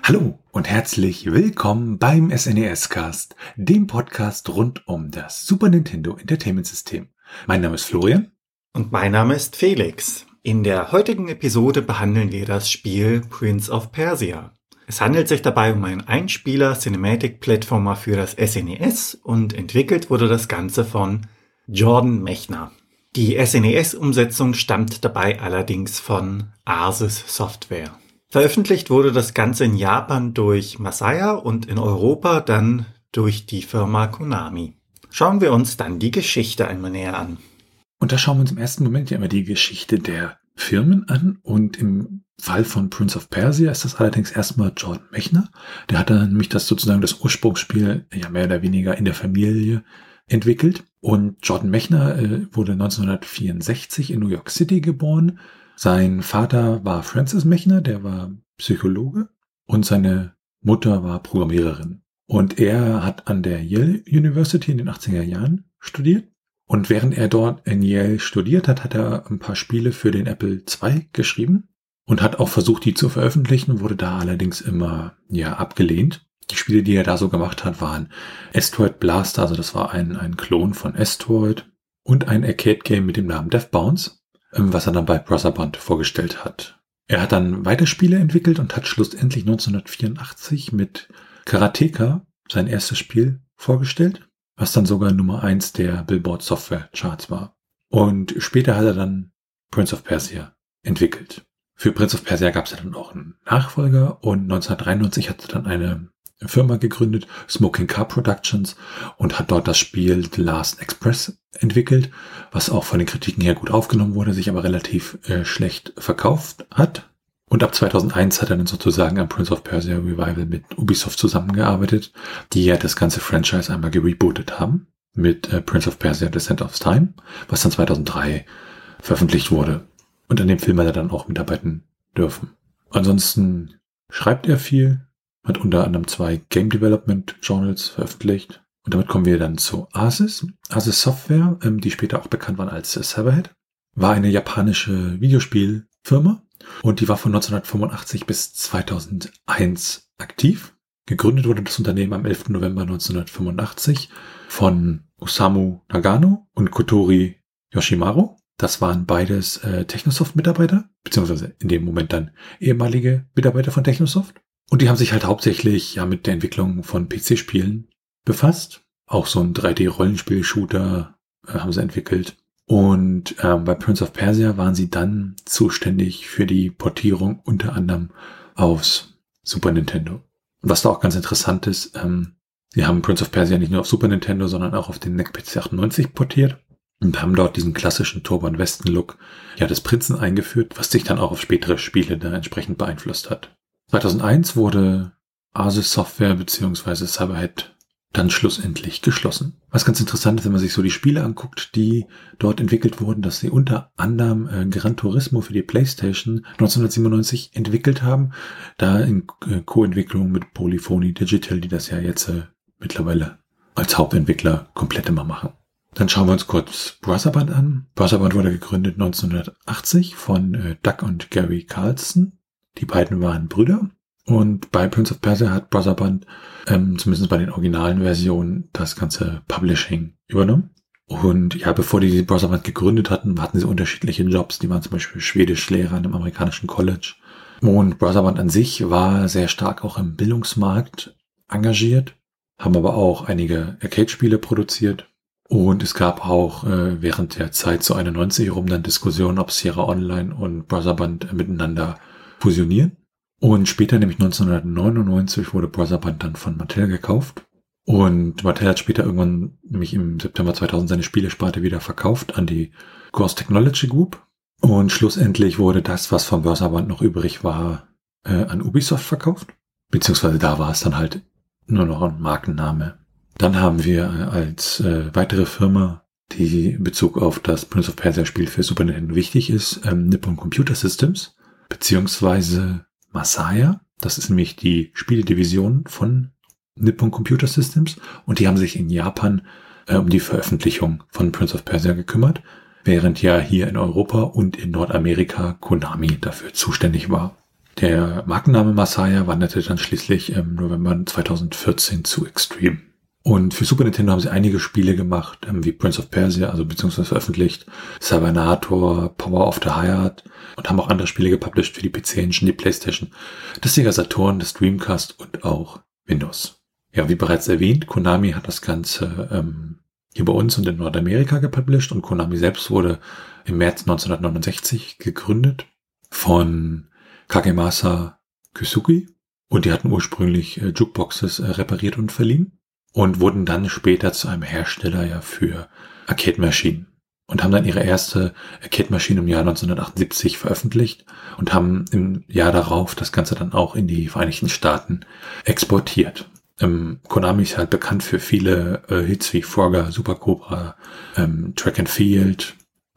Hallo und herzlich willkommen beim SNES-Cast, dem Podcast rund um das Super Nintendo Entertainment System. Mein Name ist Florian. Und mein Name ist Felix. In der heutigen Episode behandeln wir das Spiel Prince of Persia. Es handelt sich dabei um einen Einspieler-Cinematic-Plattformer für das SNES und entwickelt wurde das Ganze von Jordan Mechner. Die SNES-Umsetzung stammt dabei allerdings von Arsys Software. Veröffentlicht wurde das Ganze in Japan durch Masaya und in Europa dann durch die Firma Konami. Schauen wir uns dann die Geschichte einmal näher an. Und da schauen wir uns im ersten Moment ja immer die Geschichte der Firmen an. Und im Fall von Prince of Persia ist das allerdings erstmal Jordan Mechner. Der hat dann nämlich das Ursprungsspiel ja mehr oder weniger in der Familie entwickelt. Und Jordan Mechner wurde 1964 in New York City geboren. Sein Vater war Francis Mechner, der war Psychologe, und seine Mutter war Programmiererin. Und er hat an der Yale University in den 80er Jahren studiert. Und während er dort in Yale studiert hat, hat er ein paar Spiele für den Apple II geschrieben und hat auch versucht, die zu veröffentlichen, wurde da allerdings immer abgelehnt. Die Spiele, die er da so gemacht hat, waren Asteroid Blaster, also das war ein Klon von Asteroid, und ein Arcade-Game mit dem Namen Death Bounce, was er dann bei Brother vorgestellt hat. Er hat dann weiter Spiele entwickelt und hat schlussendlich 1984 mit Karateka sein erstes Spiel vorgestellt, was dann sogar Nummer 1 der Billboard Software Charts war. Und später hat er dann Prince of Persia entwickelt. Für Prince of Persia gab es ja dann auch einen Nachfolger und 1993 hat er dann eine Firma gegründet, Smoking Car Productions, und hat dort das Spiel The Last Express entwickelt, was auch von den Kritiken her gut aufgenommen wurde, sich aber relativ schlecht verkauft hat. Und ab 2001 hat er dann sozusagen am Prince of Persia Revival mit Ubisoft zusammengearbeitet, die ja das ganze Franchise einmal gerebootet haben mit Prince of Persia Descent of Time, was dann 2003 veröffentlicht wurde. Und an dem Film hat er dann auch mitarbeiten dürfen. Ansonsten schreibt er viel, hat unter anderem 2 Game Development Journals veröffentlicht. Und damit kommen wir dann zu Arsys. Arsys Software, die später auch bekannt waren als Cyberhead, war eine japanische Videospielfirma und die war von 1985 bis 2001 aktiv. Gegründet wurde das Unternehmen am 11. November 1985 von Osamu Nagano und Kotori Yoshimaru. Das waren beides Technosoft-Mitarbeiter, beziehungsweise in dem Moment dann ehemalige Mitarbeiter von Technosoft. Und die haben sich halt hauptsächlich mit der Entwicklung von PC-Spielen befasst. Auch so ein 3D-Rollenspiel-Shooter haben sie entwickelt. Und bei Prince of Persia waren sie dann zuständig für die Portierung unter anderem aufs Super Nintendo. Was da auch ganz interessant ist, sie haben Prince of Persia nicht nur auf Super Nintendo, sondern auch auf den NEC PC98 portiert und haben dort diesen klassischen Turban-Westen-Look des Prinzen eingeführt, was sich dann auch auf spätere Spiele da entsprechend beeinflusst hat. 2001 wurde Arsys Software bzw. Cyberhead dann schlussendlich geschlossen. Was ganz interessant ist, wenn man sich so die Spiele anguckt, die dort entwickelt wurden, dass sie unter anderem Gran Turismo für die PlayStation 1997 entwickelt haben, da in Co-Entwicklung mit Polyphony Digital, die das ja jetzt mittlerweile als Hauptentwickler komplett immer machen. Dann schauen wir uns kurz Brother an. Brother wurde gegründet 1980 von Doug und Gary Carlson. Die beiden waren Brüder. Und bei Prince of Persia hat Brother zumindest bei den originalen Versionen, das ganze Publishing übernommen. Und bevor die Brother gegründet hatten sie unterschiedliche Jobs. Die waren zum Beispiel Schwedischlehrer in einem amerikanischen College. Und Brother an sich war sehr stark auch im Bildungsmarkt engagiert, haben aber auch einige Arcade-Spiele produziert. Und es gab auch während der Zeit zu 91 herum dann Diskussionen, ob Sierra Online und Brother miteinander fusionieren. Und später, nämlich 1999, wurde Brother dann von Mattel gekauft. Und Mattel hat später irgendwann, nämlich im September 2000, seine Spielesparte wieder verkauft an die Course Technology Group. Und schlussendlich wurde das, was von Brother noch übrig war, an Ubisoft verkauft. Beziehungsweise da war es dann halt nur noch ein Markenname. Dann haben wir als weitere Firma, die in Bezug auf das Prince of Persia Spiel für Super Nintendo wichtig ist, Nippon Computer Systems, beziehungsweise Masaya. Das ist nämlich die Spieledivision von Nippon Computer Systems und die haben sich in Japan um die Veröffentlichung von Prince of Persia gekümmert, während ja hier in Europa und in Nordamerika Konami dafür zuständig war. Der Markenname Masaya wanderte dann schließlich im November 2014 zu Extreme. Und für Super Nintendo haben sie einige Spiele gemacht, wie Prince of Persia, also beziehungsweise veröffentlicht, Cybernator, Power of the Hyatt und haben auch andere Spiele gepublished für die PC-Engine, die PlayStation, das Sega Saturn, das Dreamcast und auch Windows. Ja, wie bereits erwähnt, Konami hat das Ganze hier bei uns und in Nordamerika gepublished und Konami selbst wurde im März 1969 gegründet von Kagemasa Kysugi und die hatten ursprünglich Jukeboxes repariert und verliehen. Und wurden dann später zu einem Hersteller ja für Arcade-Maschinen und haben dann ihre erste Arcade-Maschine im Jahr 1978 veröffentlicht und haben im Jahr darauf das Ganze dann auch in die Vereinigten Staaten exportiert. Konami ist halt bekannt für viele Hits wie Frogger, Super Cobra, Track and Field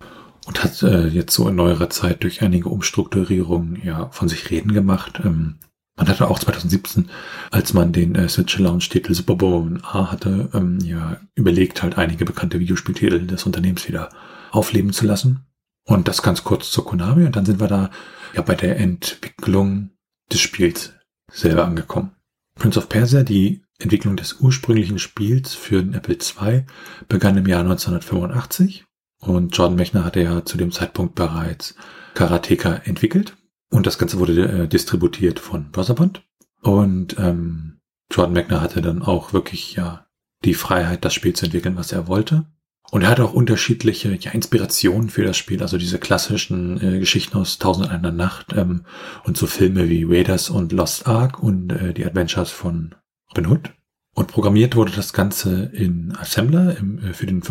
und hat jetzt so in neuerer Zeit durch einige Umstrukturierungen ja von sich reden gemacht. Man hatte auch 2017, als man den Switch Launch-Titel Super Bomberman A hatte, ja überlegt, halt einige bekannte Videospieltitel des Unternehmens wieder aufleben zu lassen. Und das ganz kurz zur Konami. Und dann sind wir da ja bei der Entwicklung des Spiels selber angekommen. Prince of Persia, die Entwicklung des ursprünglichen Spiels für den Apple II, begann im Jahr 1985. Und Jordan Mechner hatte ja zu dem Zeitpunkt bereits Karateka entwickelt. Und das Ganze wurde distributiert von Brotherbond. Und Jordan Mechner hatte dann auch wirklich ja die Freiheit, das Spiel zu entwickeln, was er wollte. Und er hatte auch unterschiedliche Inspirationen für das Spiel, also diese klassischen Geschichten aus 1001 Nacht und so Filme wie Raiders und Lost Ark und die Adventures von Robin Hood. Und programmiert wurde das Ganze in Assembler für den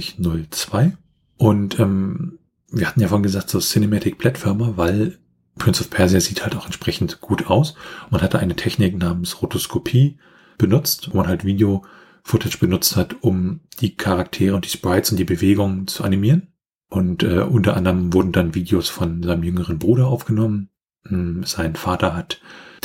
6502. Und wir hatten ja vorhin gesagt, so Cinematic Platformer, weil Prince of Persia sieht halt auch entsprechend gut aus. Man hatte eine Technik namens Rotoskopie benutzt, wo man halt Video-Footage benutzt hat, um die Charaktere und die Sprites und die Bewegungen zu animieren. Und unter anderem wurden dann Videos von seinem jüngeren Bruder aufgenommen. Sein Vater hat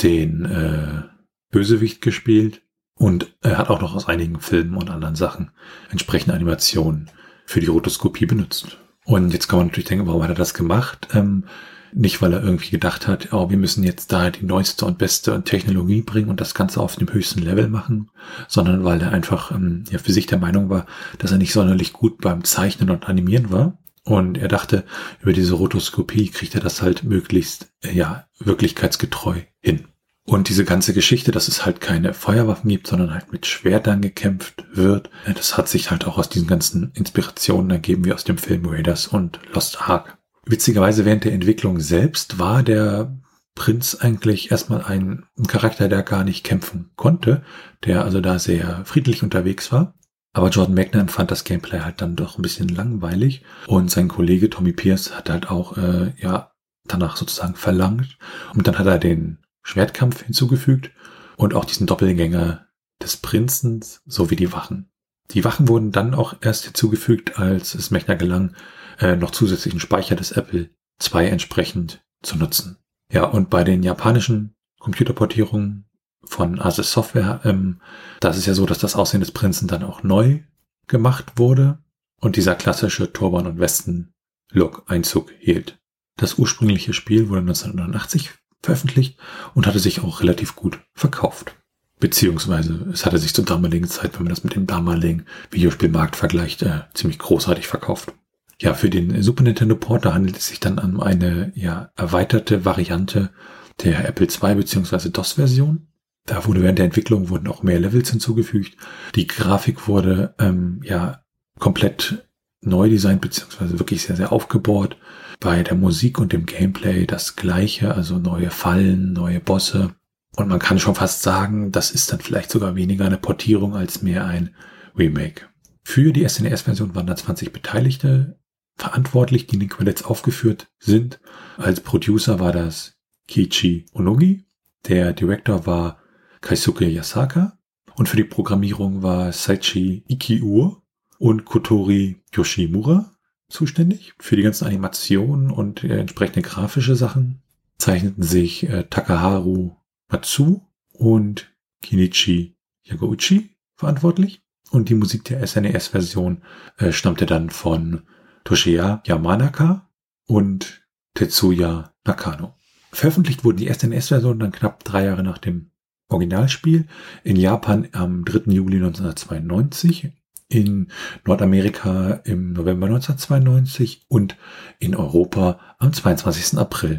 den Bösewicht gespielt und er hat auch noch aus einigen Filmen und anderen Sachen entsprechende Animationen für die Rotoskopie benutzt. Und jetzt kann man natürlich denken, warum hat er das gemacht? Nicht, weil er irgendwie gedacht hat, oh, wir müssen jetzt da die neueste und beste Technologie bringen und das Ganze auf dem höchsten Level machen, sondern weil er einfach ja für sich der Meinung war, dass er nicht sonderlich gut beim Zeichnen und Animieren war. Und er dachte, über diese Rotoskopie kriegt er das halt möglichst ja wirklichkeitsgetreu hin. Und diese ganze Geschichte, dass es halt keine Feuerwaffen gibt, sondern halt mit Schwertern gekämpft wird, das hat sich halt auch aus diesen ganzen Inspirationen ergeben, wie aus dem Film Raiders und Lost Ark. Witzigerweise während der Entwicklung selbst war der Prinz eigentlich erstmal ein Charakter, der gar nicht kämpfen konnte, der also da sehr friedlich unterwegs war. Aber Jordan Mechner empfand das Gameplay halt dann doch ein bisschen langweilig und sein Kollege Tommy Pierce hat halt auch danach sozusagen verlangt. Und dann hat er den Schwertkampf hinzugefügt und auch diesen Doppelgänger des Prinzen sowie die Wachen. Die Wachen wurden dann auch erst hinzugefügt, als es Mechner gelang, noch zusätzlichen Speicher des Apple II entsprechend zu nutzen. Ja, und bei den japanischen Computerportierungen von Asus Software, da ist es ja so, dass das Aussehen des Prinzen dann auch neu gemacht wurde und dieser klassische Turban- und Westen-Look Einzug hielt. Das ursprüngliche Spiel wurde 1989 veröffentlicht und hatte sich auch relativ gut verkauft. Beziehungsweise es hatte sich zur damaligen Zeit, wenn man das mit dem damaligen Videospielmarkt vergleicht, ziemlich großartig verkauft. Ja, für den Super Nintendo Port, da handelt es sich dann um eine erweiterte Variante der Apple II bzw. DOS-Version. Da wurde während der Entwicklung wurden auch mehr Levels hinzugefügt. Die Grafik wurde komplett neu designt bzw. wirklich sehr, sehr aufgebohrt. Bei der Musik und dem Gameplay das Gleiche, also neue Fallen, neue Bosse. Und man kann schon fast sagen, das ist dann vielleicht sogar weniger eine Portierung als mehr ein Remake. Für die SNES-Version waren da 20 Beteiligte verantwortlich, die in den Credits aufgeführt sind. Als Producer war das Keiichi Onogi, der Director war Keisuke Yasaka und für die Programmierung war Seiichi Ikiuo und Kotori Yoshimura zuständig. Für die ganzen Animationen und entsprechende grafische Sachen zeichneten sich Takaharu Matsu und Kenichi Yagouchi verantwortlich. Und die Musik der SNES-Version stammte dann von Toshiya Yamanaka und Tetsuya Nakano. Veröffentlicht wurde die erste NES-Version dann knapp 3 Jahre nach dem Originalspiel. In Japan am 3. Juli 1992, in Nordamerika im November 1992 und in Europa am 22. April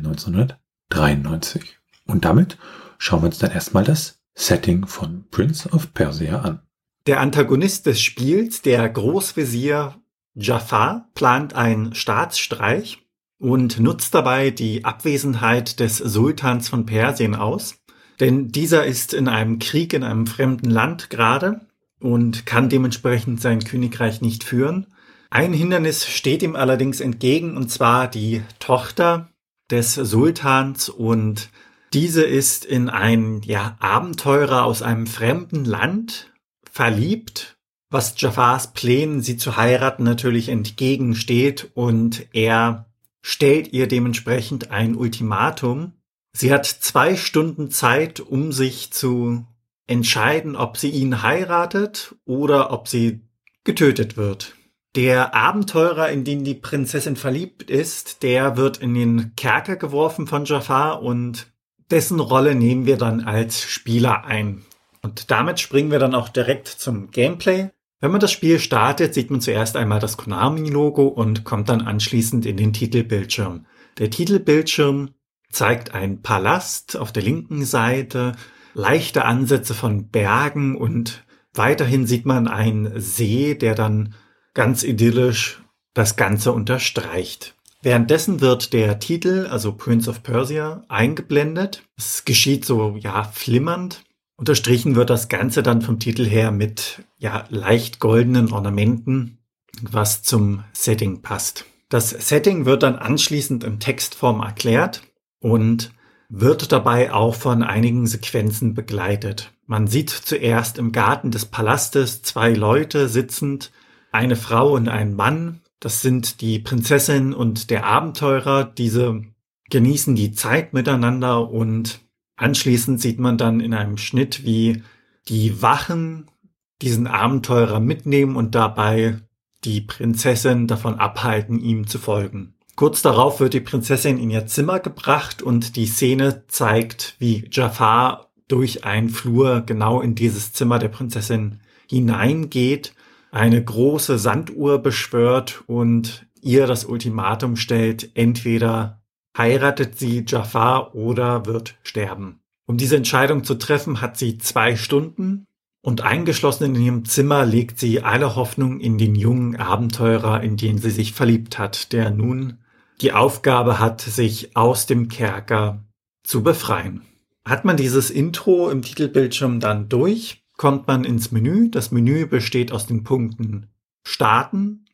1993. Und damit schauen wir uns dann erstmal das Setting von Prince of Persia an. Der Antagonist des Spiels, der Großvezier Jafar, plant einen Staatsstreich und nutzt dabei die Abwesenheit des Sultans von Persien aus. Denn dieser ist in einem Krieg in einem fremden Land gerade und kann dementsprechend sein Königreich nicht führen. Ein Hindernis steht ihm allerdings entgegen, und zwar die Tochter des Sultans, und diese ist in einen Abenteurer aus einem fremden Land verliebt, was Jafars Plänen, sie zu heiraten, natürlich entgegensteht, und er stellt ihr dementsprechend ein Ultimatum. Sie hat 2 Stunden Zeit, um sich zu entscheiden, ob sie ihn heiratet oder ob sie getötet wird. Der Abenteurer, in den die Prinzessin verliebt ist, der wird in den Kerker geworfen von Jafar, und dessen Rolle nehmen wir dann als Spieler ein. Und damit springen wir dann auch direkt zum Gameplay. Wenn man das Spiel startet, sieht man zuerst einmal das Konami-Logo und kommt dann anschließend in den Titelbildschirm. Der Titelbildschirm zeigt einen Palast auf der linken Seite, leichte Ansätze von Bergen, und weiterhin sieht man einen See, der dann ganz idyllisch das Ganze unterstreicht. Währenddessen wird der Titel, also Prince of Persia, eingeblendet. Es geschieht so, flimmernd. Unterstrichen wird das Ganze dann vom Titel her mit, leicht goldenen Ornamenten, was zum Setting passt. Das Setting wird dann anschließend in Textform erklärt und wird dabei auch von einigen Sequenzen begleitet. Man sieht zuerst im Garten des Palastes 2 Leute sitzend, eine Frau und ein Mann. Das sind die Prinzessin und der Abenteurer. Diese genießen die Zeit miteinander, und anschließend sieht man dann in einem Schnitt, wie die Wachen diesen Abenteurer mitnehmen und dabei die Prinzessin davon abhalten, ihm zu folgen. Kurz darauf wird die Prinzessin in ihr Zimmer gebracht, und die Szene zeigt, wie Jafar durch einen Flur genau in dieses Zimmer der Prinzessin hineingeht, eine große Sanduhr beschwört und ihr das Ultimatum stellt: entweder heiratet sie Jafar oder wird sterben. Um diese Entscheidung zu treffen, hat sie 2 Stunden, und eingeschlossen in ihrem Zimmer legt sie alle Hoffnung in den jungen Abenteurer, in den sie sich verliebt hat, der nun die Aufgabe hat, sich aus dem Kerker zu befreien. Hat man dieses Intro im Titelbildschirm dann durch, kommt man ins Menü. Das Menü besteht aus den Punkten Starten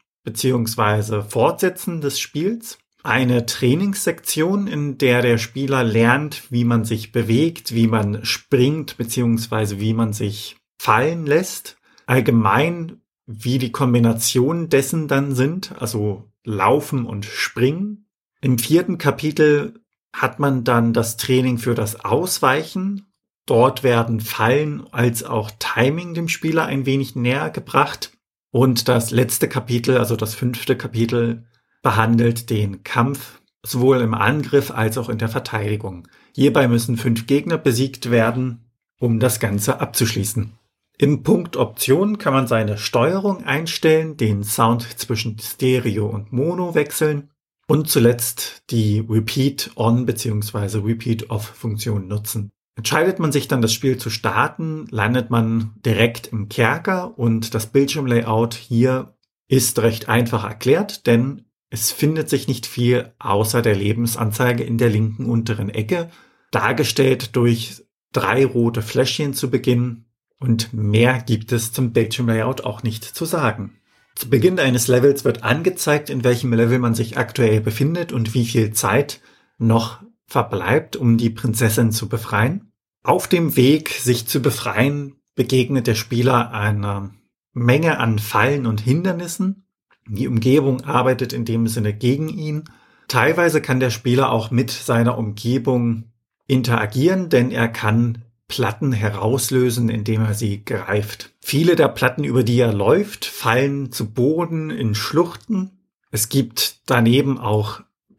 bzw. Fortsetzen des Spiels, eine Trainingssektion, in der der Spieler lernt, wie man sich bewegt, wie man springt bzw. wie man sich fallen lässt, allgemein wie die Kombinationen dessen dann sind, also Laufen und Springen. Im 4. Kapitel hat man dann das Training für das Ausweichen. Dort werden Fallen als auch Timing dem Spieler ein wenig näher gebracht. Und das letzte Kapitel, also das 5. Kapitel, behandelt den Kampf sowohl im Angriff als auch in der Verteidigung. Hierbei müssen 5 Gegner besiegt werden, um das Ganze abzuschließen. Im Punkt Optionen kann man seine Steuerung einstellen, den Sound zwischen Stereo und Mono wechseln und zuletzt die Repeat-On bzw. Repeat-Off-Funktion nutzen. Entscheidet man sich dann, das Spiel zu starten, landet man direkt im Kerker, und das Bildschirmlayout hier ist recht einfach erklärt, denn es findet sich nicht viel außer der Lebensanzeige in der linken unteren Ecke, dargestellt durch 3 rote Fläschchen zu Beginn, und mehr gibt es zum Bildschirmlayout auch nicht zu sagen. Zu Beginn eines Levels wird angezeigt, in welchem Level man sich aktuell befindet und wie viel Zeit noch verbleibt, um die Prinzessin zu befreien. Auf dem Weg, sich zu befreien, begegnet der Spieler einer Menge an Fallen und Hindernissen. Die Umgebung arbeitet in dem Sinne gegen ihn. Teilweise kann der Spieler auch mit seiner Umgebung interagieren, denn er kann Platten herauslösen, indem er sie greift. Viele der Platten, über die er läuft, fallen zu Boden in Schluchten. Es gibt daneben auch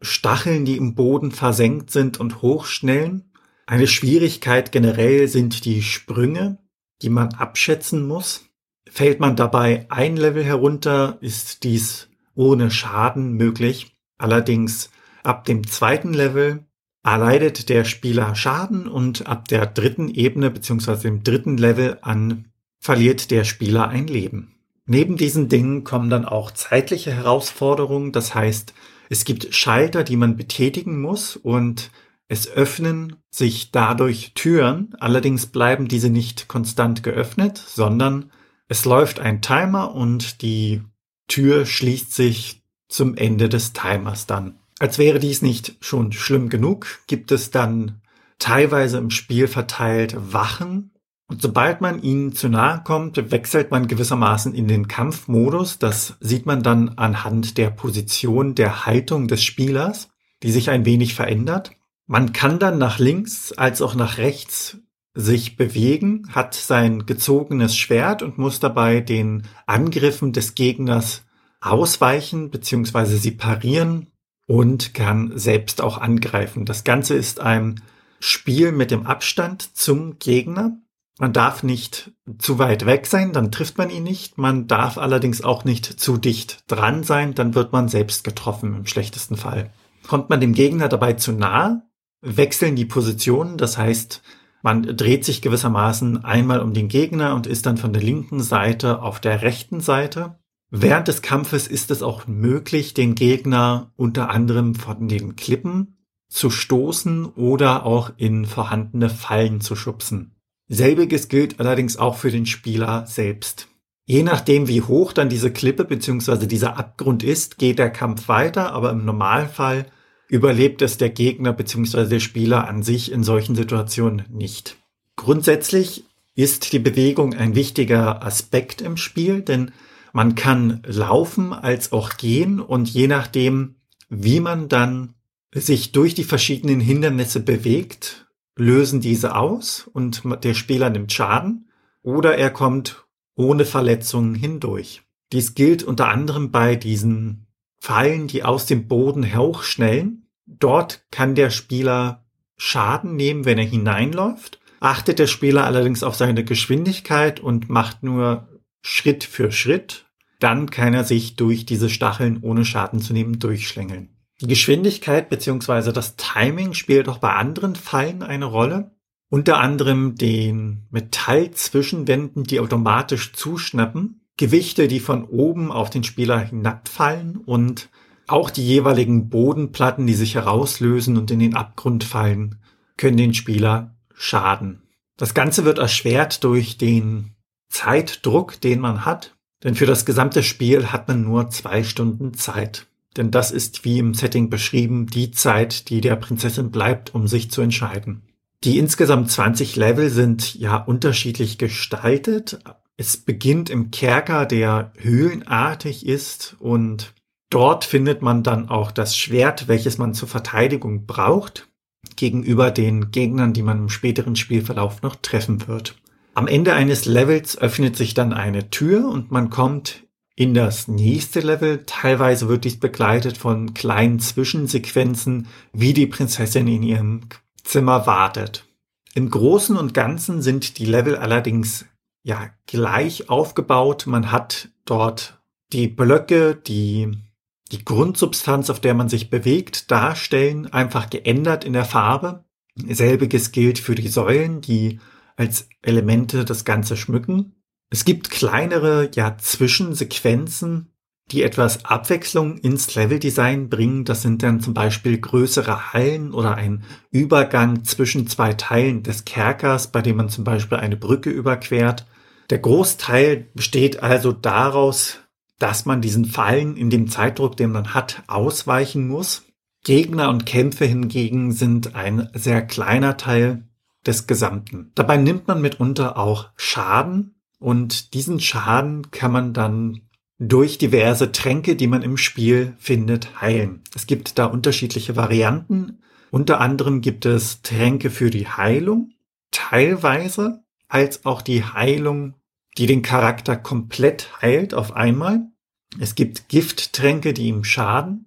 Stacheln, die im Boden versenkt sind und hochschnellen. Eine Schwierigkeit generell sind die Sprünge, die man abschätzen muss. Fällt man dabei ein Level herunter, ist dies ohne Schaden möglich. Allerdings ab dem 2. Level erleidet der Spieler Schaden und ab der 3. Ebene bzw. dem 3. Level an verliert der Spieler ein Leben. Neben diesen Dingen kommen dann auch zeitliche Herausforderungen. Das heißt, es gibt Schalter, die man betätigen muss und es öffnen sich dadurch Türen. Allerdings bleiben diese nicht konstant geöffnet, sondern es läuft ein Timer und die Tür schließt sich zum Ende des Timers dann. Als wäre dies nicht schon schlimm genug, gibt es dann teilweise im Spiel verteilt Wachen. Und sobald man ihnen zu nahe kommt, wechselt man gewissermaßen in den Kampfmodus. Das sieht man dann anhand der Position, der Haltung des Spielers, die sich ein wenig verändert. Man kann dann nach links als auch nach rechts sich bewegen, hat sein gezogenes Schwert und muss dabei den Angriffen des Gegners ausweichen bzw. sie parieren und kann selbst auch angreifen. Das Ganze ist ein Spiel mit dem Abstand zum Gegner. Man darf nicht zu weit weg sein, dann trifft man ihn nicht. Man darf allerdings auch nicht zu dicht dran sein, dann wird man selbst getroffen im schlechtesten Fall. Kommt man dem Gegner dabei zu nahe, wechseln die Positionen, das heißt, man dreht sich gewissermaßen einmal um den Gegner und ist dann von der linken Seite auf der rechten Seite. Während des Kampfes ist es auch möglich, den Gegner unter anderem von den Klippen zu stoßen oder auch in vorhandene Fallen zu schubsen. Selbiges gilt allerdings auch für den Spieler selbst. Je nachdem, wie hoch dann diese Klippe bzw. dieser Abgrund ist, geht der Kampf weiter, aber im Normalfall überlebt es der Gegner bzw. der Spieler an sich in solchen Situationen nicht. Grundsätzlich ist die Bewegung ein wichtiger Aspekt im Spiel, denn man kann laufen als auch gehen und je nachdem, wie man dann sich durch die verschiedenen Hindernisse bewegt, lösen diese aus und der Spieler nimmt Schaden oder er kommt ohne Verletzungen hindurch. Dies gilt unter anderem bei diesen Fallen, die aus dem Boden hochschnellen. Dort kann der Spieler Schaden nehmen, wenn er hineinläuft. Achtet der Spieler allerdings auf seine Geschwindigkeit und macht nur Schritt für Schritt, dann kann er sich durch diese Stacheln ohne Schaden zu nehmen durchschlängeln. Die Geschwindigkeit bzw. das Timing spielt auch bei anderen Fallen eine Rolle. Unter anderem den Metallzwischenwänden, die automatisch zuschnappen, Gewichte, die von oben auf den Spieler hinabfallen und auch die jeweiligen Bodenplatten, die sich herauslösen und in den Abgrund fallen, können den Spieler schaden. Das Ganze wird erschwert durch den Zeitdruck, den man hat, denn für das gesamte Spiel hat man nur 2 Stunden Zeit. Denn das ist, wie im Setting beschrieben, die Zeit, die der Prinzessin bleibt, um sich zu entscheiden. Die insgesamt 20 Level sind ja unterschiedlich gestaltet. Es beginnt im Kerker, der höhlenartig ist und dort findet man dann auch das Schwert, welches man zur Verteidigung braucht, gegenüber den Gegnern, die man im späteren Spielverlauf noch treffen wird. Am Ende eines Levels öffnet sich dann eine Tür und man kommt in das nächste Level. Teilweise wird dies begleitet von kleinen Zwischensequenzen, wie die Prinzessin in ihrem Zimmer wartet. Im Großen und Ganzen sind die Level allerdings ja gleich aufgebaut. Man hat dort die Blöcke, die Grundsubstanz, auf der man sich bewegt, darstellen, einfach geändert in der Farbe. Selbiges gilt für die Säulen, die als Elemente das Ganze schmücken. Es gibt kleinere, Zwischensequenzen, die etwas Abwechslung ins Leveldesign bringen. Das sind dann zum Beispiel größere Hallen oder ein Übergang zwischen 2 Teilen des Kerkers, bei dem man zum Beispiel eine Brücke überquert. Der Großteil besteht also daraus, dass man diesen Fallen in dem Zeitdruck, den man hat, ausweichen muss. Gegner und Kämpfe hingegen sind ein sehr kleiner Teil des Gesamten. Dabei nimmt man mitunter auch Schaden. Und diesen Schaden kann man dann durch diverse Tränke, die man im Spiel findet, heilen. Es gibt da unterschiedliche Varianten. Unter anderem gibt es Tränke für die Heilung, teilweise, als auch die Heilung, die den Charakter komplett heilt auf einmal. Es gibt Gifttränke, die ihm schaden. Es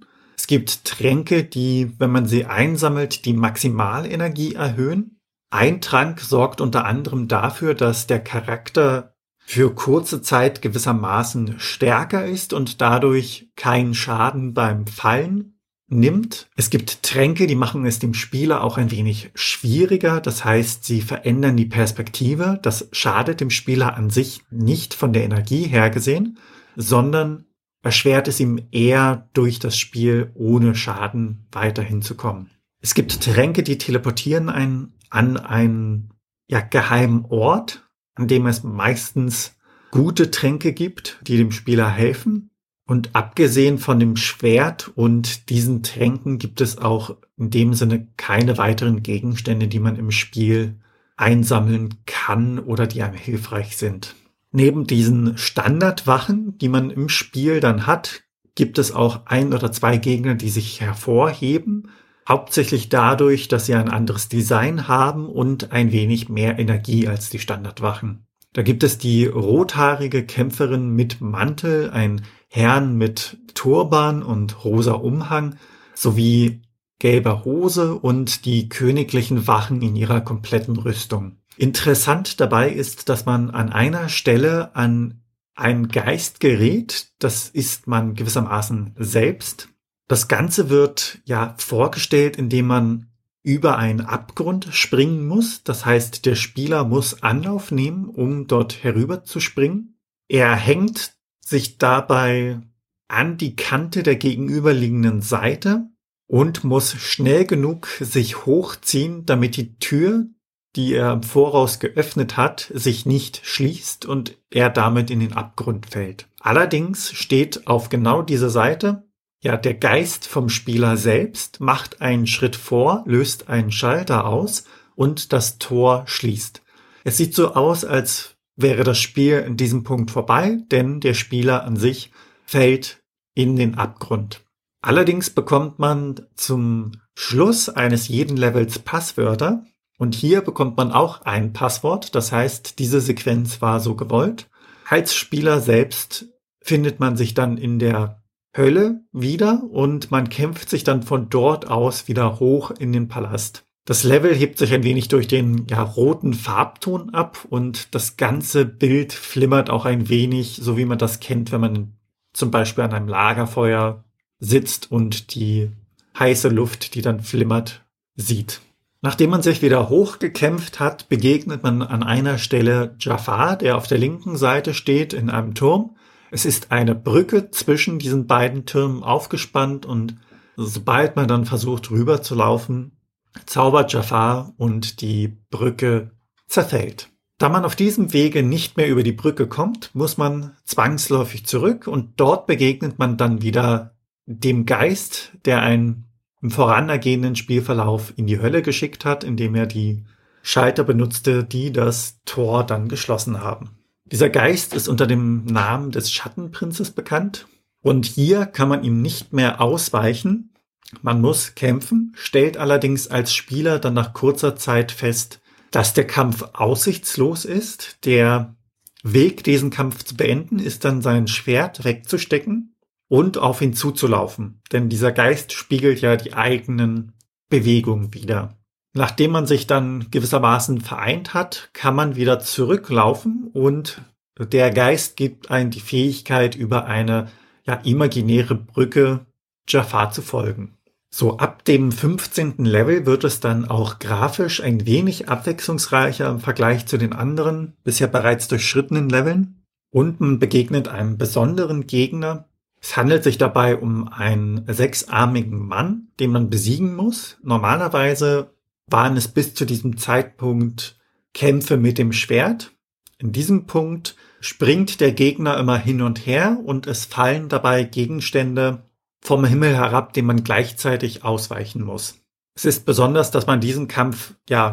Es gibt Tränke, die, wenn man sie einsammelt, die Maximalenergie erhöhen. Ein Trank sorgt unter anderem dafür, dass der Charakter für kurze Zeit gewissermaßen stärker ist und dadurch keinen Schaden beim Fallen nimmt. Es gibt Tränke, die machen es dem Spieler auch ein wenig schwieriger. Das heißt, sie verändern die Perspektive. Das schadet dem Spieler an sich nicht von der Energie her gesehen, sondern erschwert es ihm eher durch das Spiel ohne Schaden weiterhin zu kommen. Es gibt Tränke, die teleportieren einen an einen geheimen Ort, an dem es meistens gute Tränke gibt, die dem Spieler helfen. Und abgesehen von dem Schwert und diesen Tränken gibt es auch in dem Sinne keine weiteren Gegenstände, die man im Spiel einsammeln kann oder die einem hilfreich sind. Neben diesen Standardwachen, die man im Spiel dann hat, gibt es auch 1 oder 2 Gegner, die sich hervorheben. Hauptsächlich dadurch, dass sie ein anderes Design haben und ein wenig mehr Energie als die Standardwachen. Da gibt es die rothaarige Kämpferin mit Mantel, ein Herrn mit Turban und rosa Umhang sowie gelber Hose und die königlichen Wachen in ihrer kompletten Rüstung. Interessant dabei ist, dass man an einer Stelle an einen Geist gerät. Das ist man gewissermaßen selbst. Das Ganze wird vorgestellt, indem man über einen Abgrund springen muss. Das heißt, der Spieler muss Anlauf nehmen, um dort herüber zu springen. Er hängt sich dabei an die Kante der gegenüberliegenden Seite und muss schnell genug sich hochziehen, damit die Tür, die er im Voraus geöffnet hat, sich nicht schließt und er damit in den Abgrund fällt. Allerdings steht auf genau dieser Seite der Geist vom Spieler selbst, macht einen Schritt vor, löst einen Schalter aus und das Tor schließt. Es sieht so aus, als wäre das Spiel in diesem Punkt vorbei, denn der Spieler an sich fällt in den Abgrund. Allerdings bekommt man zum Schluss eines jeden Levels Passwörter und hier bekommt man auch ein Passwort. Das heißt, diese Sequenz war so gewollt. Als Spieler selbst findet man sich dann in der Hölle wieder und man kämpft sich dann von dort aus wieder hoch in den Palast. Das Level hebt sich ein wenig durch den roten Farbton ab und das ganze Bild flimmert auch ein wenig, so wie man das kennt, wenn man zum Beispiel an einem Lagerfeuer sitzt und die heiße Luft, die dann flimmert, sieht. Nachdem man sich wieder hochgekämpft hat, begegnet man an einer Stelle Jafar, der auf der linken Seite steht in einem Turm. Es ist eine Brücke zwischen diesen beiden Türmen aufgespannt und sobald man dann versucht rüber zu laufen, zaubert Jafar und die Brücke zerfällt. Da man auf diesem Wege nicht mehr über die Brücke kommt, muss man zwangsläufig zurück und dort begegnet man dann wieder dem Geist, der einen im vorangehenden Spielverlauf in die Hölle geschickt hat, indem er die Schalter benutzte, die das Tor dann geschlossen haben. Dieser Geist ist unter dem Namen des Schattenprinzes bekannt und hier kann man ihm nicht mehr ausweichen. Man muss kämpfen, stellt allerdings als Spieler dann nach kurzer Zeit fest, dass der Kampf aussichtslos ist. Der Weg, diesen Kampf zu beenden, ist dann sein Schwert wegzustecken und auf ihn zuzulaufen. Denn dieser Geist spiegelt ja die eigenen Bewegungen wider. Nachdem man sich dann gewissermaßen vereint hat, kann man wieder zurücklaufen und der Geist gibt einem die Fähigkeit, über eine imaginäre Brücke Jafar zu folgen. So ab dem 15. Level wird es dann auch grafisch ein wenig abwechslungsreicher im Vergleich zu den anderen, bisher bereits durchschrittenen Leveln. Und man begegnet einem besonderen Gegner. Es handelt sich dabei um einen 6-armigen Mann, den man besiegen muss. Normalerweise waren es bis zu diesem Zeitpunkt Kämpfe mit dem Schwert. In diesem Punkt springt der Gegner immer hin und her und es fallen dabei Gegenstände vom Himmel herab, dem man gleichzeitig ausweichen muss. Es ist besonders, dass man diesen Kampf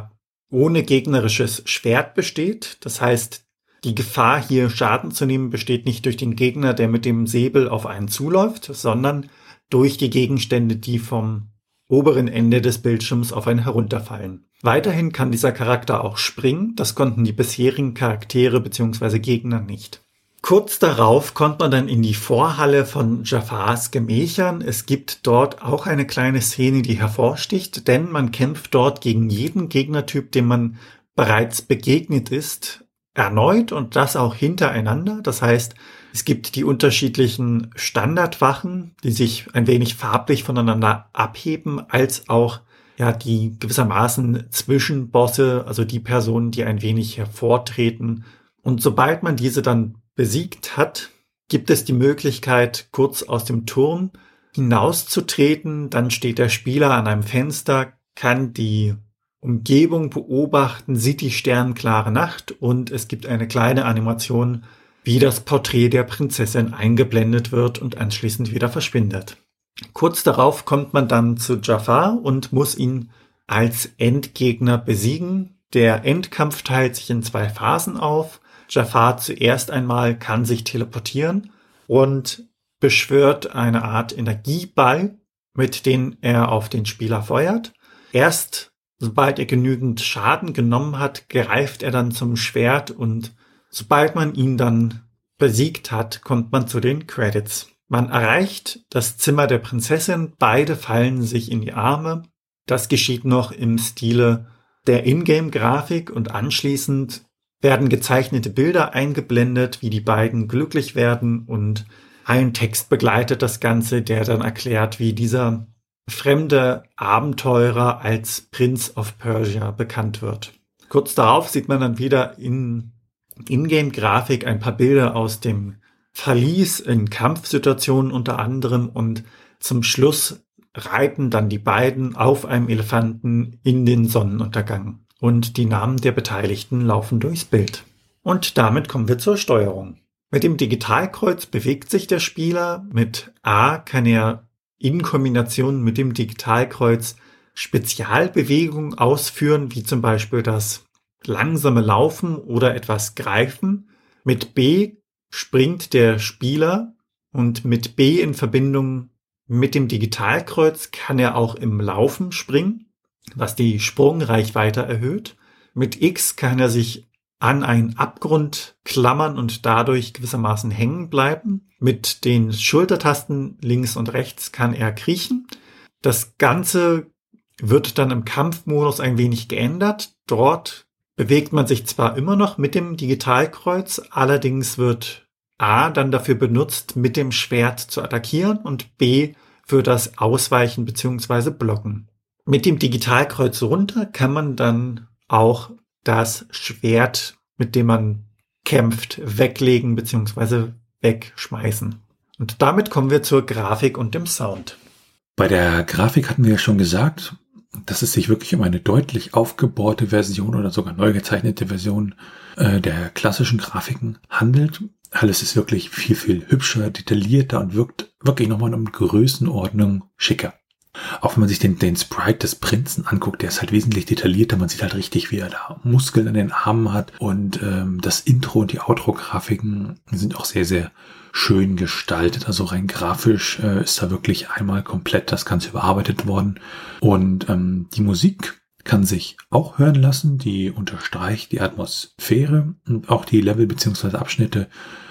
ohne gegnerisches Schwert besteht. Das heißt, die Gefahr, hier Schaden zu nehmen, besteht nicht durch den Gegner, der mit dem Säbel auf einen zuläuft, sondern durch die Gegenstände, die vom oberen Ende des Bildschirms auf einen herunterfallen. Weiterhin kann dieser Charakter auch springen. Das konnten die bisherigen Charaktere bzw. Gegner nicht. Kurz darauf kommt man dann in die Vorhalle von Jafars Gemächern. Es gibt dort auch eine kleine Szene, die hervorsticht, denn man kämpft dort gegen jeden Gegnertyp, dem man bereits begegnet ist, erneut und das auch hintereinander. Das heißt, es gibt die unterschiedlichen Standardwachen, die sich ein wenig farblich voneinander abheben, als auch die gewissermaßen Zwischenbosse, also die Personen, die ein wenig hervortreten. Und sobald man diese dann besiegt hat, gibt es die Möglichkeit, kurz aus dem Turm hinauszutreten. Dann steht der Spieler an einem Fenster, kann die Umgebung beobachten, sieht die sternklare Nacht und es gibt eine kleine Animation, wie das Porträt der Prinzessin eingeblendet wird und anschließend wieder verschwindet. Kurz darauf kommt man dann zu Jafar und muss ihn als Endgegner besiegen. Der Endkampf teilt sich in 2 Phasen auf. Jafar zuerst einmal kann sich teleportieren und beschwört eine Art Energieball, mit dem er auf den Spieler feuert. Erst sobald er genügend Schaden genommen hat, greift er dann zum Schwert und sobald man ihn dann besiegt hat, kommt man zu den Credits. Man erreicht das Zimmer der Prinzessin, beide fallen sich in die Arme. Das geschieht noch im Stile der Ingame-Grafik und anschließend werden gezeichnete Bilder eingeblendet, wie die beiden glücklich werden und ein Text begleitet das Ganze, der dann erklärt, wie dieser fremde Abenteurer als Prince of Persia bekannt wird. Kurz darauf sieht man dann wieder in Ingame-Grafik ein paar Bilder aus dem Verlies in Kampfsituationen unter anderem und zum Schluss reiten dann die beiden auf einem Elefanten in den Sonnenuntergang. Und die Namen der Beteiligten laufen durchs Bild. Und damit kommen wir zur Steuerung. Mit dem Digitalkreuz bewegt sich der Spieler. Mit A kann er in Kombination mit dem Digitalkreuz Spezialbewegungen ausführen, wie zum Beispiel das langsame Laufen oder etwas Greifen. Mit B springt der Spieler und mit B in Verbindung mit dem Digitalkreuz kann er auch im Laufen springen, was die Sprungreichweite erhöht. Mit X kann er sich an einen Abgrund klammern und dadurch gewissermaßen hängen bleiben. Mit den Schultertasten links und rechts kann er kriechen. Das Ganze wird dann im Kampfmodus ein wenig geändert. Dort bewegt man sich zwar immer noch mit dem Digitalkreuz, allerdings wird A dann dafür benutzt, mit dem Schwert zu attackieren und B für das Ausweichen bzw. Blocken. Mit dem Digitalkreuz runter kann man dann auch das Schwert, mit dem man kämpft, weglegen bzw. wegschmeißen. Und damit kommen wir zur Grafik und dem Sound. Bei der Grafik hatten wir ja schon gesagt, dass es sich wirklich um eine deutlich aufgebohrte Version oder sogar neu gezeichnete Version der klassischen Grafiken handelt. Alles ist wirklich viel, viel hübscher, detaillierter und wirkt wirklich nochmal um Größenordnung schicker. Auch wenn man sich den Sprite des Prinzen anguckt, der ist halt wesentlich detaillierter. Man sieht halt richtig, wie er da Muskeln an den Armen hat. Und das Intro und die Outro-Grafiken sind auch sehr, sehr schön gestaltet. Also rein grafisch ist da wirklich einmal komplett das Ganze überarbeitet worden. Und die Musik kann sich auch hören lassen. Die unterstreicht die Atmosphäre und auch die Level bzw. Abschnitte,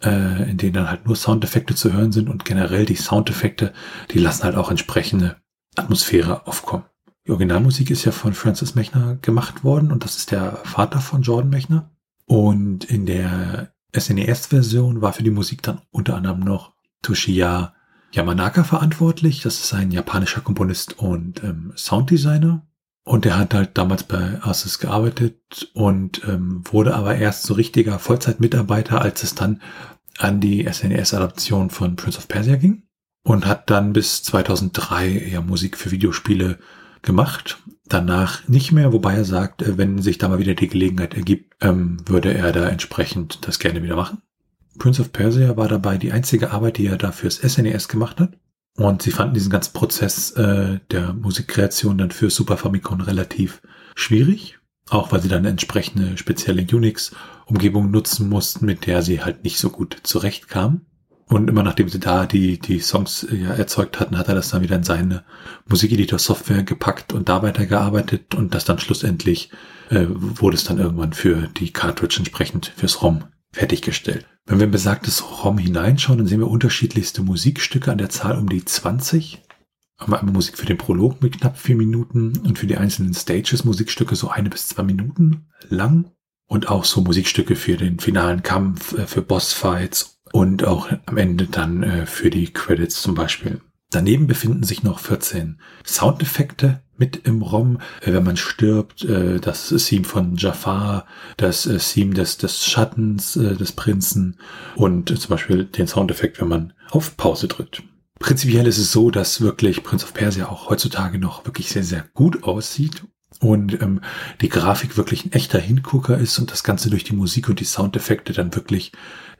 in denen dann halt nur Soundeffekte zu hören sind. Und generell die Soundeffekte, die lassen halt auch entsprechende Atmosphäre aufkommen. Die Originalmusik ist ja von Francis Mechner gemacht worden und das ist der Vater von Jordan Mechner. Und in der SNES-Version war für die Musik dann unter anderem noch Toshiya Yamanaka verantwortlich. Das ist ein japanischer Komponist und Sounddesigner. Und der hat halt damals bei Asus gearbeitet und wurde aber erst so richtiger Vollzeitmitarbeiter, als es dann an die SNES-Adaption von Prince of Persia ging. Und hat dann bis 2003 ja Musik für Videospiele gemacht. Danach nicht mehr, wobei er sagt, wenn sich da mal wieder die Gelegenheit ergibt, würde er da entsprechend das gerne wieder machen. Prince of Persia war dabei die einzige Arbeit, die er da fürs SNES gemacht hat. Und sie fanden diesen ganzen Prozess der Musikkreation dann für Super Famicom relativ schwierig. Auch weil sie dann entsprechende spezielle Unix-Umgebung nutzen mussten, mit der sie halt nicht so gut zurechtkamen. Und immer nachdem sie da die Songs erzeugt hatten, hat er das dann wieder in seine Musikeditor-Software gepackt und da weitergearbeitet. Und das dann schlussendlich wurde es dann irgendwann für die Cartridge entsprechend fürs ROM fertiggestellt. Wenn wir in besagtes ROM hineinschauen, dann sehen wir unterschiedlichste Musikstücke an der Zahl um die 20. Haben wir einmal Musik für den Prolog mit knapp 4 Minuten und für die einzelnen Stages Musikstücke so 1 bis 2 Minuten lang. Und auch so Musikstücke für den finalen Kampf, für Bossfights und auch am Ende dann für die Credits zum Beispiel. Daneben befinden sich noch 14 Soundeffekte mit im ROM. Wenn man stirbt, das Theme von Jafar, das Theme des Schattens des Prinzen und zum Beispiel den Soundeffekt, wenn man auf Pause drückt. Prinzipiell ist es so, dass wirklich Prince of Persia auch heutzutage noch wirklich sehr, sehr gut aussieht und die Grafik wirklich ein echter Hingucker ist und das Ganze durch die Musik und die Soundeffekte dann wirklich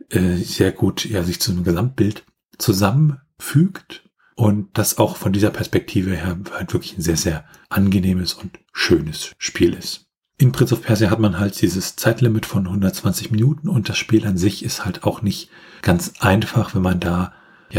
sehr gut sich zu einem Gesamtbild zusammenfügt. Und das auch von dieser Perspektive her halt wirklich ein sehr, sehr angenehmes und schönes Spiel ist. In Prince of Persia hat man halt dieses Zeitlimit von 120 Minuten und das Spiel an sich ist halt auch nicht ganz einfach, wenn man da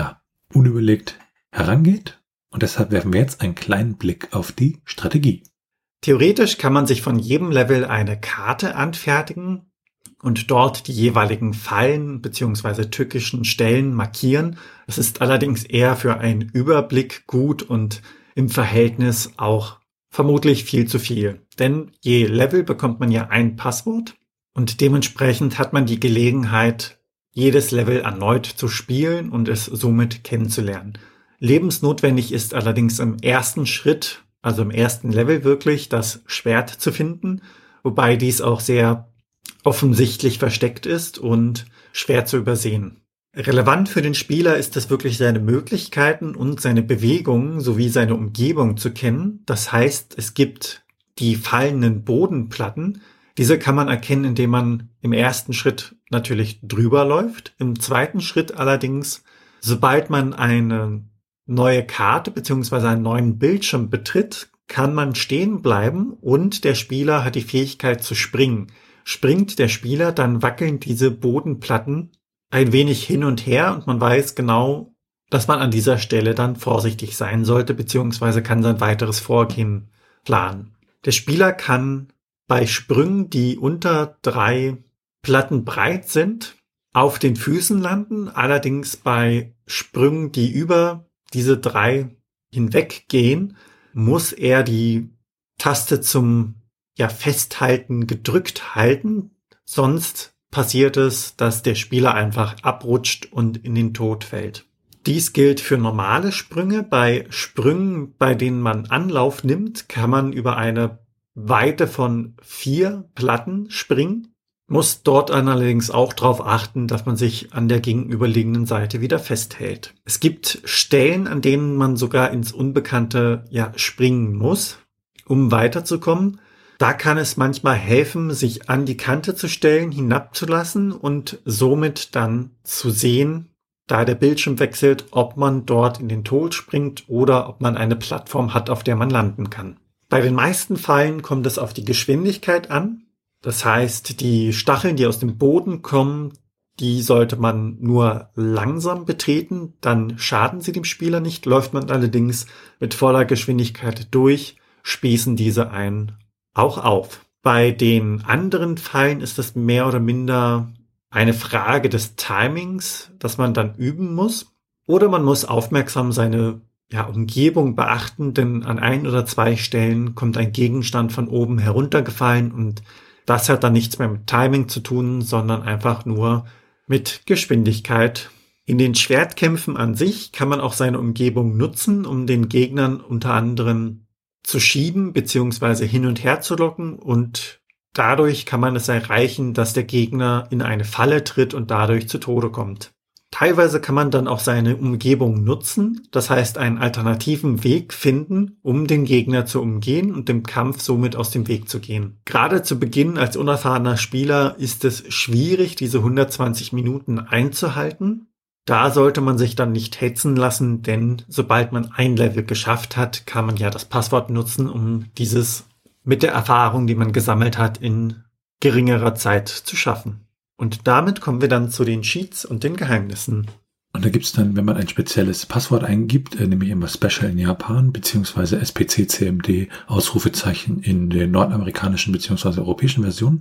unüberlegt herangeht. Und deshalb werfen wir jetzt einen kleinen Blick auf die Strategie. Theoretisch kann man sich von jedem Level eine Karte anfertigen und dort die jeweiligen Fallen bzw. tückischen Stellen markieren. Es ist allerdings eher für einen Überblick gut und im Verhältnis auch vermutlich viel zu viel. Denn je Level bekommt man ja ein Passwort und dementsprechend hat man die Gelegenheit, jedes Level erneut zu spielen und es somit kennenzulernen. Lebensnotwendig ist allerdings im ersten Schritt, also im ersten Level wirklich, das Schwert zu finden, wobei dies auch sehr offensichtlich versteckt ist und schwer zu übersehen. Relevant für den Spieler ist es wirklich, seine Möglichkeiten und seine Bewegungen sowie seine Umgebung zu kennen. Das heißt, es gibt die fallenden Bodenplatten. Diese kann man erkennen, indem man im ersten Schritt natürlich drüber läuft. Im zweiten Schritt allerdings, sobald man eine neue Karte bzw. einen neuen Bildschirm betritt, kann man stehen bleiben und der Spieler hat die Fähigkeit zu springen. Springt der Spieler, dann wackeln diese Bodenplatten ein wenig hin und her und man weiß genau, dass man an dieser Stelle dann vorsichtig sein sollte, beziehungsweise kann sein weiteres Vorgehen planen. Der Spieler kann bei Sprüngen, die unter 3 Platten breit sind, auf den Füßen landen, allerdings bei Sprüngen, die über diese 3 hinweggehen, muss er die Taste zum Festhalten gedrückt halten, sonst passiert es, dass der Spieler einfach abrutscht und in den Tod fällt. Dies gilt für normale Sprünge. Bei Sprüngen, bei denen man Anlauf nimmt, kann man über eine Weite von 4 Platten springen, muss dort allerdings auch darauf achten, dass man sich an der gegenüberliegenden Seite wieder festhält. Es gibt Stellen, an denen man sogar ins Unbekannte springen muss, um weiterzukommen. Da kann es manchmal helfen, sich an die Kante zu stellen, hinabzulassen und somit dann zu sehen, da der Bildschirm wechselt, ob man dort in den Tod springt oder ob man eine Plattform hat, auf der man landen kann. Bei den meisten Fallen kommt es auf die Geschwindigkeit an. Das heißt, die Stacheln, die aus dem Boden kommen, die sollte man nur langsam betreten, dann schaden sie dem Spieler nicht. Läuft man allerdings mit voller Geschwindigkeit durch, spießen diese einen auch auf. Bei den anderen Fallen ist es mehr oder minder eine Frage des Timings, das man dann üben muss. Oder man muss aufmerksam seine Umgebung beachten, denn an 1 oder 2 Stellen kommt ein Gegenstand von oben heruntergefallen und das hat dann nichts mehr mit Timing zu tun, sondern einfach nur mit Geschwindigkeit. In den Schwertkämpfen an sich kann man auch seine Umgebung nutzen, um den Gegnern unter anderem zu schieben bzw. hin und her zu locken und dadurch kann man es erreichen, dass der Gegner in eine Falle tritt und dadurch zu Tode kommt. Teilweise kann man dann auch seine Umgebung nutzen, das heißt einen alternativen Weg finden, um den Gegner zu umgehen und dem Kampf somit aus dem Weg zu gehen. Gerade zu Beginn als unerfahrener Spieler ist es schwierig, diese 120 Minuten einzuhalten. Da sollte man sich dann nicht hetzen lassen, denn sobald man ein Level geschafft hat, kann man das Passwort nutzen, um dieses mit der Erfahrung, die man gesammelt hat, in geringerer Zeit zu schaffen. Und damit kommen wir dann zu den Cheats und den Geheimnissen. Und da gibt es dann, wenn man ein spezielles Passwort eingibt, nämlich immer Special in Japan, beziehungsweise SPCCMD, Ausrufezeichen in der nordamerikanischen beziehungsweise europäischen Version,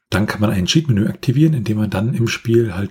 Dann kann man ein Cheat-Menü aktivieren, indem man dann im Spiel halt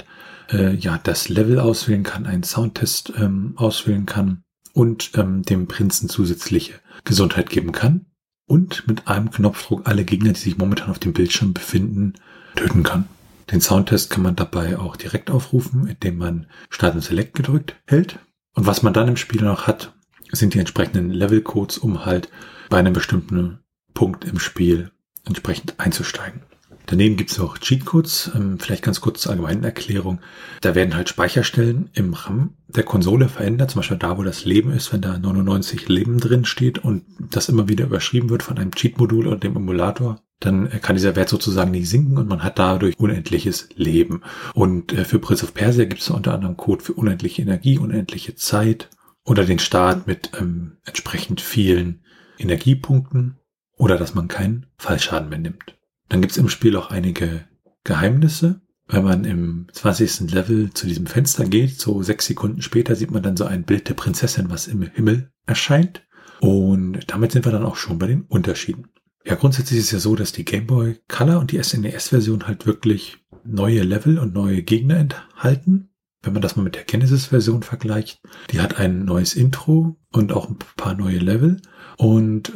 das Level auswählen kann, einen Soundtest auswählen kann und dem Prinzen zusätzliche Gesundheit geben kann und mit einem Knopfdruck alle Gegner, die sich momentan auf dem Bildschirm befinden, töten kann. Den Soundtest kann man dabei auch direkt aufrufen, indem man Start und Select gedrückt hält. Und was man dann im Spiel noch hat, sind die entsprechenden Levelcodes, um halt bei einem bestimmten Punkt im Spiel entsprechend einzusteigen. Daneben gibt es auch Cheatcodes, vielleicht ganz kurz zur allgemeinen Erklärung. Da werden halt Speicherstellen im RAM der Konsole verändert, zum Beispiel da, wo das Leben ist, wenn da 99 Leben drin steht und das immer wieder überschrieben wird von einem Cheat-Modul oder dem Emulator, dann kann dieser Wert sozusagen nicht sinken und man hat dadurch unendliches Leben. Und für Prince of Persia gibt es unter anderem Code für unendliche Energie, unendliche Zeit oder den Start mit entsprechend vielen Energiepunkten oder dass man keinen Fallschaden mehr nimmt. Dann gibt es im Spiel auch einige Geheimnisse. Wenn man im 20. Level zu diesem Fenster geht, so 6 Sekunden später sieht man dann so ein Bild der Prinzessin, was im Himmel erscheint. Und damit sind wir dann auch schon bei den Unterschieden. Ja, grundsätzlich ist es ja so, dass die Game Boy Color und die SNES-Version halt wirklich neue Level und neue Gegner enthalten. Wenn man das mal mit der Genesis-Version vergleicht, die hat ein neues Intro und auch ein paar neue Level. Und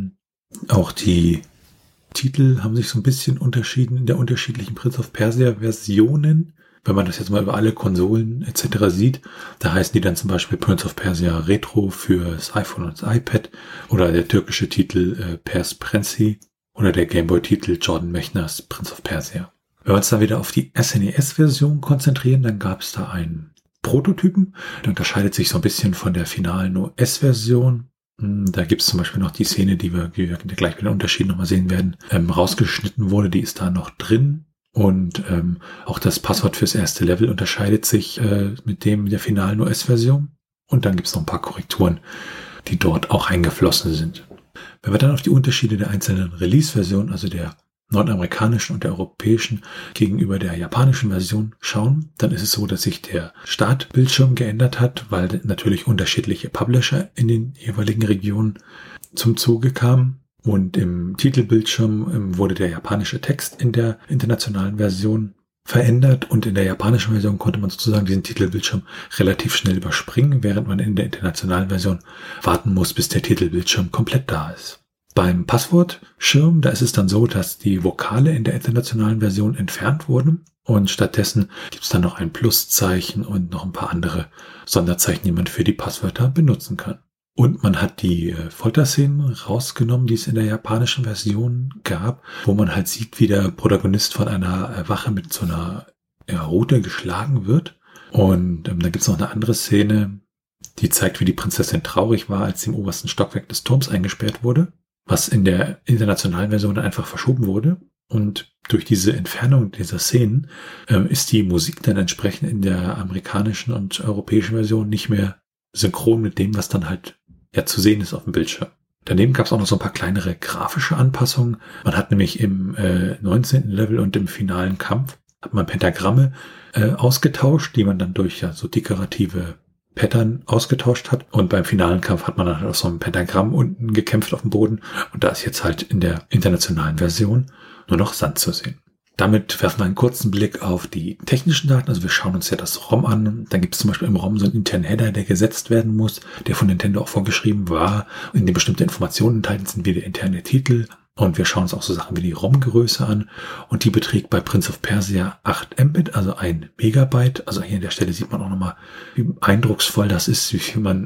auch die Titel haben sich so ein bisschen unterschieden in der unterschiedlichen Prince of Persia Versionen. Wenn man das jetzt mal über alle Konsolen etc. sieht, da heißen die dann zum Beispiel Prince of Persia Retro für das iPhone und das iPad oder der türkische Titel Pers Prensi oder der Gameboy-Titel Jordan Mechners Prince of Persia. Wenn wir uns dann wieder auf die SNES-Version konzentrieren, dann gab es da einen Prototypen. Der unterscheidet sich so ein bisschen von der finalen OS-Version. Da gibt es zum Beispiel noch die Szene, die wir gleich mit den Unterschieden nochmal sehen werden, rausgeschnitten wurde, die ist da noch drin. Und auch das Passwort fürs erste Level unterscheidet sich mit dem der finalen OS-Version. Und dann gibt es noch ein paar Korrekturen, die dort auch eingeflossen sind. Wenn wir dann auf die Unterschiede der einzelnen Release-Versionen, also der nordamerikanischen und der europäischen gegenüber der japanischen Version schauen, dann ist es so, dass sich der Startbildschirm geändert hat, weil natürlich unterschiedliche Publisher in den jeweiligen Regionen zum Zuge kamen. Und im Titelbildschirm wurde der japanische Text in der internationalen Version verändert und in der japanischen Version konnte man sozusagen diesen Titelbildschirm relativ schnell überspringen, während man in der internationalen Version warten muss, bis der Titelbildschirm komplett da ist. Beim Passwortschirm, da ist es dann so, dass die Vokale in der internationalen Version entfernt wurden und stattdessen gibt es dann noch ein Pluszeichen und noch ein paar andere Sonderzeichen, die man für die Passwörter benutzen kann. Und man hat die Folterszenen rausgenommen, die es in der japanischen Version gab, wo man halt sieht, wie der Protagonist von einer Wache mit so einer Rute geschlagen wird. Und da gibt es noch eine andere Szene, die zeigt, wie die Prinzessin traurig war, als sie im obersten Stockwerk des Turms eingesperrt wurde, was in der internationalen Version dann einfach verschoben wurde. Und durch diese Entfernung dieser Szenen ist die Musik dann entsprechend in der amerikanischen und europäischen Version nicht mehr synchron mit dem, was dann halt zu sehen ist auf dem Bildschirm. Daneben gab es auch noch so ein paar kleinere grafische Anpassungen. Man hat nämlich im 19. Level und im finalen Kampf hat man Pentagramme ausgetauscht, die man dann durch so dekorative Pattern ausgetauscht hat. Und beim finalen Kampf hat man dann halt auch so ein Pentagramm unten gekämpft auf dem Boden. Und da ist jetzt halt in der internationalen Version nur noch Sand zu sehen. Damit werfen wir einen kurzen Blick auf die technischen Daten. Also wir schauen uns ja das ROM an. Dann gibt es zum Beispiel im ROM so einen internen Header, der gesetzt werden muss, der von Nintendo auch vorgeschrieben war, in dem bestimmte Informationen enthalten sind, wie der interne Titel. Und wir schauen uns auch so Sachen wie die ROM-Größe an. Und die beträgt bei Prince of Persia 8 Mbit, also 1 Megabyte. Also hier an der Stelle sieht man auch nochmal, wie eindrucksvoll das ist, wie viel man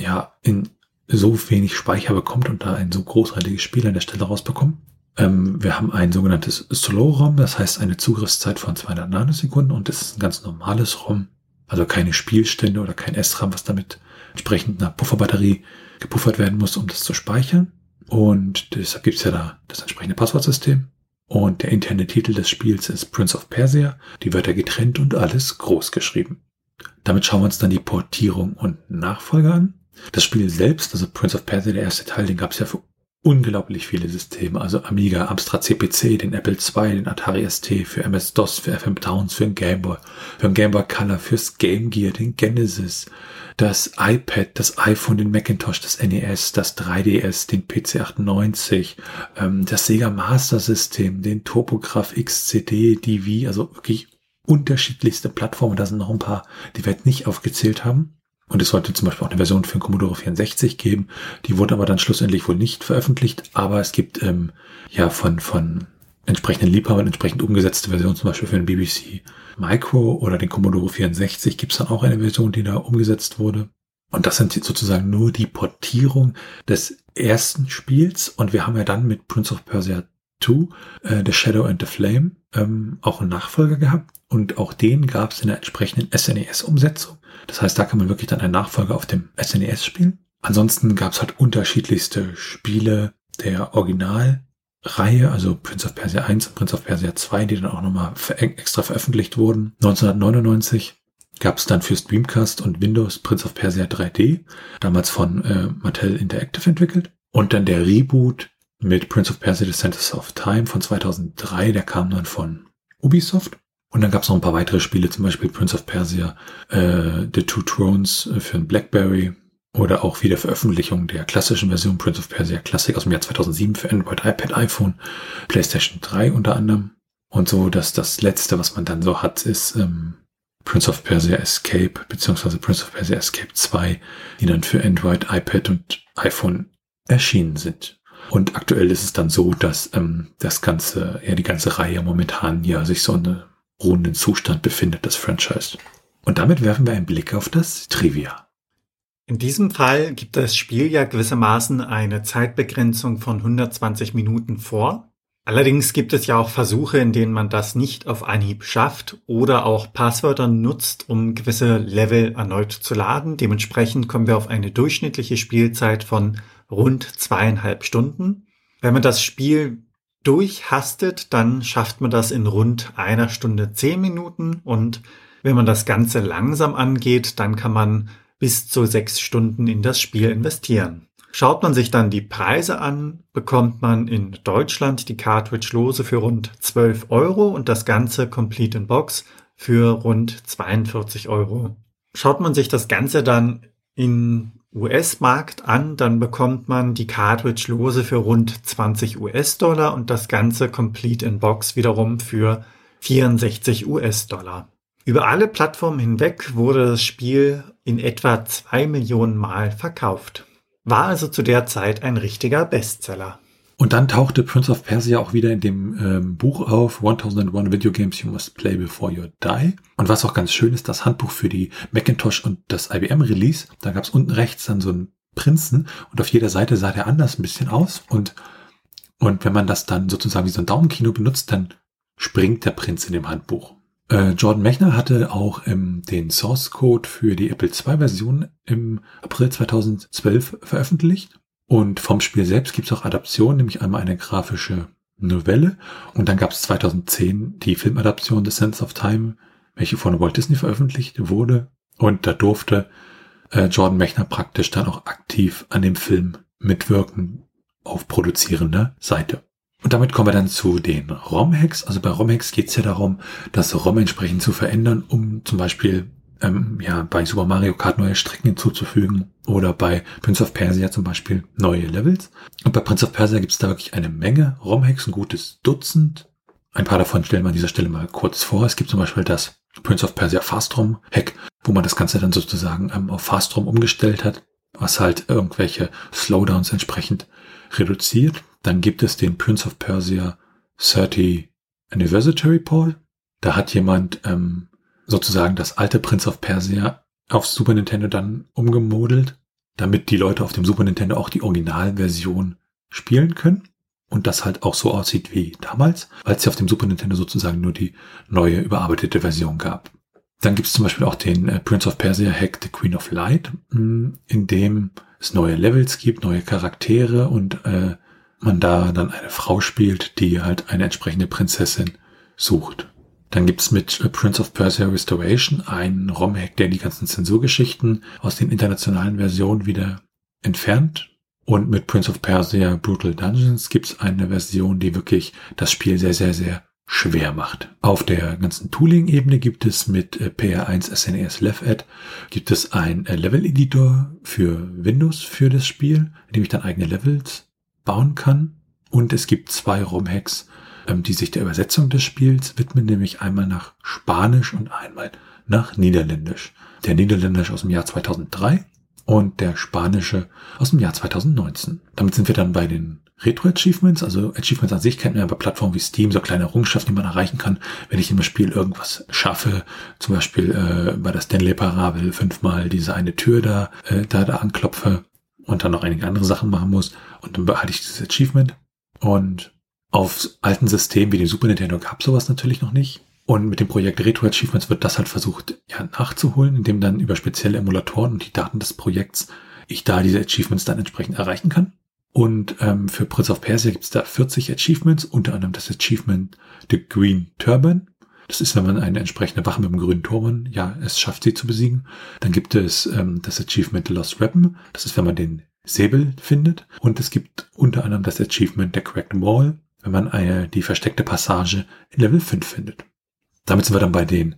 in so wenig Speicher bekommt und da ein so großartiges Spiel an der Stelle rausbekommt. Wir haben ein sogenanntes Slow-ROM, das heißt eine Zugriffszeit von 200 Nanosekunden und das ist ein ganz normales ROM, also keine Spielstände oder kein SRAM, was damit entsprechend einer Pufferbatterie gepuffert werden muss, um das zu speichern. Und deshalb gibt es ja da das entsprechende Passwortsystem. Und der interne Titel des Spiels ist Prince of Persia, die Wörter getrennt und alles groß geschrieben. Damit schauen wir uns dann die Portierung und Nachfolger an. Das Spiel selbst, also Prince of Persia, der erste Teil, den gab es ja für unglaublich viele Systeme, also Amiga, Amstrad CPC, den Apple II, den Atari ST, für MS-DOS, für FM Towns, für den Game Boy, für den Game Boy Color, fürs Game Gear, den Genesis, das iPad, das iPhone, den Macintosh, das NES, das 3DS, den PC98, das Sega Master System, den Topograph XCD, DV, also wirklich unterschiedlichste Plattformen. Da sind noch ein paar, die wir jetzt nicht aufgezählt haben. Und es sollte zum Beispiel auch eine Version für den Commodore 64 geben. Die wurde aber dann schlussendlich wohl nicht veröffentlicht. Aber es gibt von entsprechenden Liebhabern entsprechend umgesetzte Versionen, zum Beispiel für den BBC Micro oder den Commodore 64 gibt es dann auch eine Version, die da umgesetzt wurde. Und das sind sozusagen nur die Portierung des ersten Spiels. Und wir haben ja dann mit Prince of Persia 2, The Shadow and the Flame, auch einen Nachfolger gehabt. Und auch den gab es in der entsprechenden SNES-Umsetzung. Das heißt, da kann man wirklich dann einen Nachfolger auf dem SNES spielen. Ansonsten gab es halt unterschiedlichste Spiele der Originalreihe, also Prince of Persia 1 und Prince of Persia 2, die dann auch nochmal extra veröffentlicht wurden. 1999 gab es dann fürs Dreamcast und Windows Prince of Persia 3D, damals von Mattel Interactive entwickelt. Und dann der Reboot mit Prince of Persia The Sands of Time von 2003, der kam dann von Ubisoft. Und dann gab es noch ein paar weitere Spiele, zum Beispiel Prince of Persia, The Two Thrones für ein BlackBerry oder auch wieder Veröffentlichung der klassischen Version Prince of Persia Classic aus dem Jahr 2007 für Android, iPad, iPhone, PlayStation 3 unter anderem. Und so, dass das letzte, was man dann so hat, ist Prince of Persia Escape beziehungsweise Prince of Persia Escape 2, die dann für Android, iPad und iPhone erschienen sind. Und aktuell ist es dann so, dass die ganze Reihe momentan ja sich so einen ruhenden Zustand befindet, das Franchise. Und damit werfen wir einen Blick auf das Trivia. In diesem Fall gibt das Spiel ja gewissermaßen eine Zeitbegrenzung von 120 Minuten vor. Allerdings gibt es ja auch Versuche, in denen man das nicht auf Anhieb schafft oder auch Passwörter nutzt, um gewisse Level erneut zu laden. Dementsprechend kommen wir auf eine durchschnittliche Spielzeit von rund 2,5 Stunden. Wenn man das Spiel durchhastet, dann schafft man das in rund 1 Stunde 10 Minuten. Und wenn man das Ganze langsam angeht, dann kann man bis zu 6 Stunden in das Spiel investieren. Schaut man sich dann die Preise an, bekommt man in Deutschland die Cartridge-Lose für rund 12 € und das Ganze Complete in Box für rund 42 €. Schaut man sich das Ganze dann in US-Markt an, dann bekommt man die Cartridge-Lose für rund 20 US-Dollar und das Ganze Complete in Box wiederum für 64 US-Dollar. Über alle Plattformen hinweg wurde das Spiel in etwa 2 Millionen Mal verkauft. War also zu der Zeit ein richtiger Bestseller. Und dann tauchte Prince of Persia auch wieder in dem Buch auf, 1001 Video Games You Must Play Before You Die. Und was auch ganz schön ist, das Handbuch für die Macintosh und das IBM-Release, da gab es unten rechts dann so einen Prinzen und auf jeder Seite sah der anders ein bisschen aus. Und wenn man das dann sozusagen wie so ein Daumenkino benutzt, dann springt der Prinz in dem Handbuch. Jordan Mechner hatte auch den Source Code für die Apple II-Version im April 2012 veröffentlicht. Und vom Spiel selbst gibt es auch Adaptionen, nämlich einmal eine grafische Novelle und dann gab es 2010 die Filmadaption The Sands of Time, welche von Walt Disney veröffentlicht wurde. Und da durfte Jordan Mechner praktisch dann auch aktiv an dem Film mitwirken auf produzierender Seite. Und damit kommen wir dann zu den ROM-Hacks. Also bei ROM-Hacks geht es ja darum, das ROM entsprechend zu verändern, um zum Beispiel bei Super Mario Kart neue Strecken hinzuzufügen oder bei Prince of Persia zum Beispiel neue Levels. Und bei Prince of Persia gibt es da wirklich eine Menge ROM-Hacks, ein gutes Dutzend. Ein paar davon stellen wir an dieser Stelle mal kurz vor. Es gibt zum Beispiel das Prince of Persia Fast-ROM-Hack, wo man das Ganze dann sozusagen auf Fast-ROM umgestellt hat, was halt irgendwelche Slowdowns entsprechend reduziert. Dann gibt es den Prince of Persia 30 Anniversary Poll. Da hat jemand sozusagen das alte Prince of Persia auf Super Nintendo dann umgemodelt, damit die Leute auf dem Super Nintendo auch die Originalversion spielen können und das halt auch so aussieht wie damals, weil es ja auf dem Super Nintendo sozusagen nur die neue überarbeitete Version gab. Dann gibt es zum Beispiel auch den Prince of Persia Hack The Queen of Light, in dem es neue Levels gibt, neue Charaktere und man da dann eine Frau spielt, die halt eine entsprechende Prinzessin sucht. Dann gibt's mit Prince of Persia Restoration einen ROM-Hack, der die ganzen Zensurgeschichten aus den internationalen Versionen wieder entfernt Und mit Prince of Persia Brutal Dungeons gibt es eine Version, die wirklich das Spiel sehr, sehr, sehr schwer macht. Auf der ganzen Tooling-Ebene gibt es mit PR1 SNES LevEd gibt es einen Level-Editor für Windows für das Spiel, in dem ich dann eigene Levels bauen kann. Und es gibt 2 ROM-Hacks, die sich der Übersetzung des Spiels widmen, nämlich einmal nach Spanisch und einmal nach Niederländisch. Der Niederländisch aus dem Jahr 2003 und der Spanische aus dem Jahr 2019. Damit sind wir dann bei den Retro-Achievements. Also Achievements an sich kennt man ja bei Plattformen wie Steam, so kleine Errungenschaften, die man erreichen kann, wenn ich im Spiel irgendwas schaffe. Zum Beispiel bei der Stanley-Parabel 5-mal diese eine Tür da anklopfe und dann noch einige andere Sachen machen muss. Und dann behalte ich dieses Achievement. Und auf alten Systemen wie dem Super Nintendo gab es sowas natürlich noch nicht. Und mit dem Projekt Retro Achievements wird das halt versucht, nachzuholen, indem dann über spezielle Emulatoren und die Daten des Projekts ich da diese Achievements dann entsprechend erreichen kann. Und für Prince of Persia gibt es da 40 Achievements, unter anderem das Achievement The Green Turban. Das ist, wenn man eine entsprechende Wache mit dem grünen Turban, es schafft, sie zu besiegen. Dann gibt es das Achievement The Lost Weapon. Das ist, wenn man den Säbel findet. Und es gibt unter anderem das Achievement The Cracked Wall, wenn man die versteckte Passage in Level 5 findet. Damit sind wir dann bei den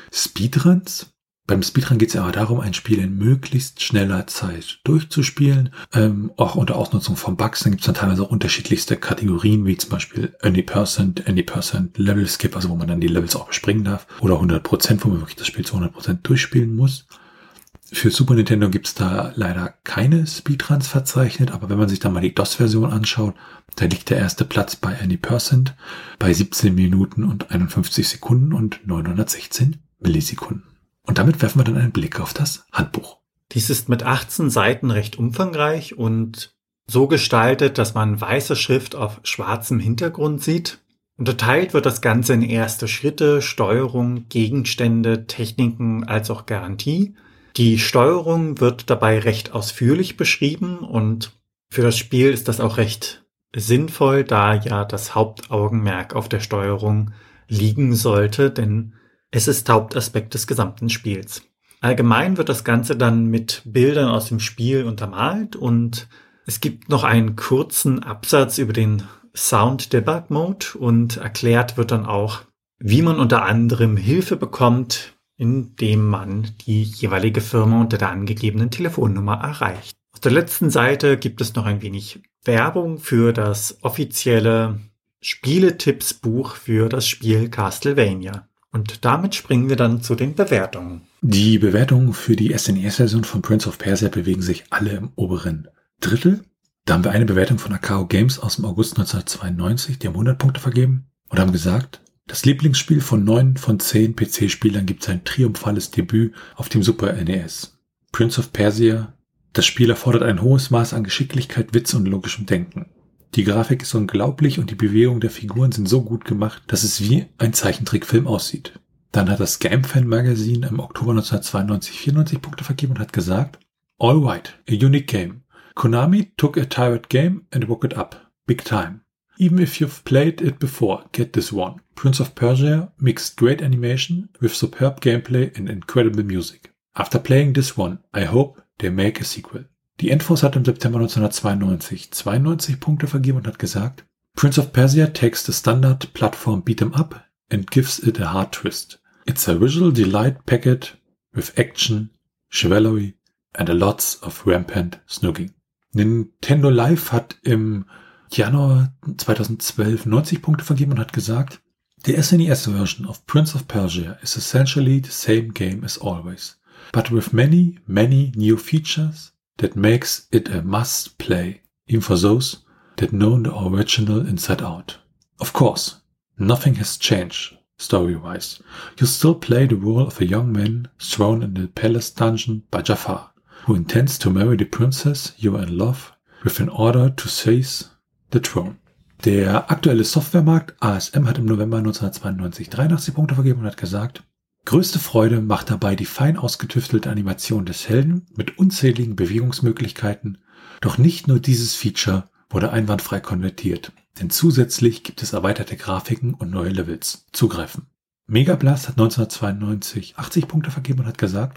Speedruns. Beim Speedrun geht es ja aber darum, ein Spiel in möglichst schneller Zeit durchzuspielen, auch unter Ausnutzung von Bugs. Dann gibt es dann teilweise auch unterschiedlichste Kategorien, wie zum Beispiel Any Percent Level Skip, also wo man dann die Levels auch überspringen darf, oder 100%, wo man wirklich das Spiel zu 100% durchspielen muss. Für Super Nintendo gibt es da leider keine Speedruns verzeichnet, aber wenn man sich dann mal die DOS-Version anschaut, da liegt der erste Platz bei Any Percent bei 17 Minuten und 51 Sekunden und 916 Millisekunden. Und damit werfen wir dann einen Blick auf das Handbuch. Dies ist mit 18 Seiten recht umfangreich und so gestaltet, dass man weiße Schrift auf schwarzem Hintergrund sieht. Unterteilt wird das Ganze in erste Schritte, Steuerung, Gegenstände, Techniken als auch Garantie. Die Steuerung wird dabei recht ausführlich beschrieben und für das Spiel ist das auch recht sinnvoll, da ja das Hauptaugenmerk auf der Steuerung liegen sollte, denn es ist Hauptaspekt des gesamten Spiels. Allgemein wird das Ganze dann mit Bildern aus dem Spiel untermalt und es gibt noch einen kurzen Absatz über den Sound Debug Mode und erklärt wird dann auch, wie man unter anderem Hilfe bekommt, indem man die jeweilige Firma unter der angegebenen Telefonnummer erreicht. Auf der letzten Seite gibt es noch ein wenig Werbung für das offizielle Spieletippsbuch für das Spiel Castlevania. Und damit springen wir dann zu den Bewertungen. Die Bewertungen für die SNES-Version von Prince of Persia bewegen sich alle im oberen Drittel. Da haben wir eine Bewertung von Akao Games aus dem August 1992, die haben 100 Punkte vergeben und haben gesagt, das Lieblingsspiel von 9 von 10 PC-Spielern gibt sein triumphales Debüt auf dem Super NES. Prince of Persia, das Spiel erfordert ein hohes Maß an Geschicklichkeit, Witz und logischem Denken. Die Grafik ist unglaublich und die Bewegungen der Figuren sind so gut gemacht, dass es wie ein Zeichentrickfilm aussieht. Dann hat das GameFan Magazine im Oktober 1992 94 Punkte vergeben und hat gesagt, All right, a unique game. Konami took a tired game and woke it up. Big time. Even if you've played it before, get this one. Prince of Persia mixed great animation with superb gameplay and incredible music. After playing this one, I hope they make a sequel. Die Endforce hat im September 1992 92 Punkte vergeben und hat gesagt, Prince of Persia takes the standard platform beat'em up and gives it a hard twist. It's a visual delight packed with action, chivalry and a lots of rampant snogging. Nintendo Live hat im Januar 2012 90 Punkte vergeben und hat gesagt, the SNES version of Prince of Persia is essentially the same game as always, but with many, many new features that makes it a must play, even for those that know the original inside out. Of course, nothing has changed story-wise. You still play the role of a young man thrown in the palace dungeon by Jafar, who intends to marry the princess you are in love with in order to seize the throne. Der aktuelle Softwaremarkt ASM hat im November 1992 83 Punkte vergeben und hat gesagt, größte Freude macht dabei die fein ausgetüftelte Animation des Helden mit unzähligen Bewegungsmöglichkeiten. Doch nicht nur dieses Feature wurde einwandfrei konvertiert, denn zusätzlich gibt es erweiterte Grafiken und neue Levels. Zugreifen. Megablast hat 1992 80 Punkte vergeben und hat gesagt,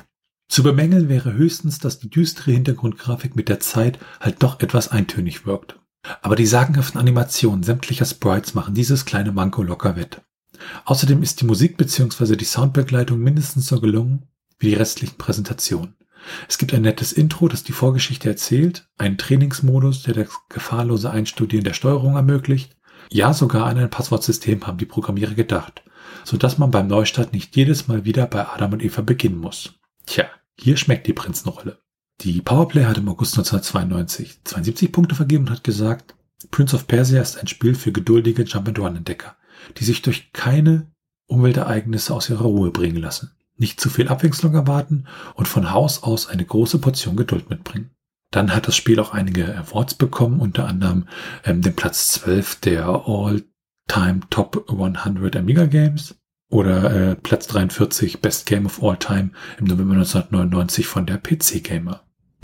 Zu bemängeln wäre höchstens, dass die düstere Hintergrundgrafik mit der Zeit halt doch etwas eintönig wirkt. Aber die sagenhaften Animationen sämtlicher Sprites machen dieses kleine Manko locker wett. Außerdem ist die Musik bzw. die Soundbegleitung mindestens so gelungen wie die restlichen Präsentationen. Es gibt ein nettes Intro, das die Vorgeschichte erzählt, einen Trainingsmodus, der das gefahrlose Einstudieren der Steuerung ermöglicht. Ja, sogar an ein Passwortsystem haben die Programmierer gedacht, sodass man beim Neustart nicht jedes Mal wieder bei Adam und Eva beginnen muss. Tja, hier schmeckt die Prinzenrolle. Die Powerplay hat im August 1992 72 Punkte vergeben und hat gesagt, Prince of Persia ist ein Spiel für geduldige Jump-and-Run-Entdecker, die sich durch keine Umweltereignisse aus ihrer Ruhe bringen lassen, nicht zu viel Abwechslung erwarten und von Haus aus eine große Portion Geduld mitbringen. Dann hat das Spiel auch einige Awards bekommen, unter anderem den Platz 12 der All-Time Top 100 Amiga Games oder Platz 43 Best Game of All Time im November 1999 von der PC Gamer.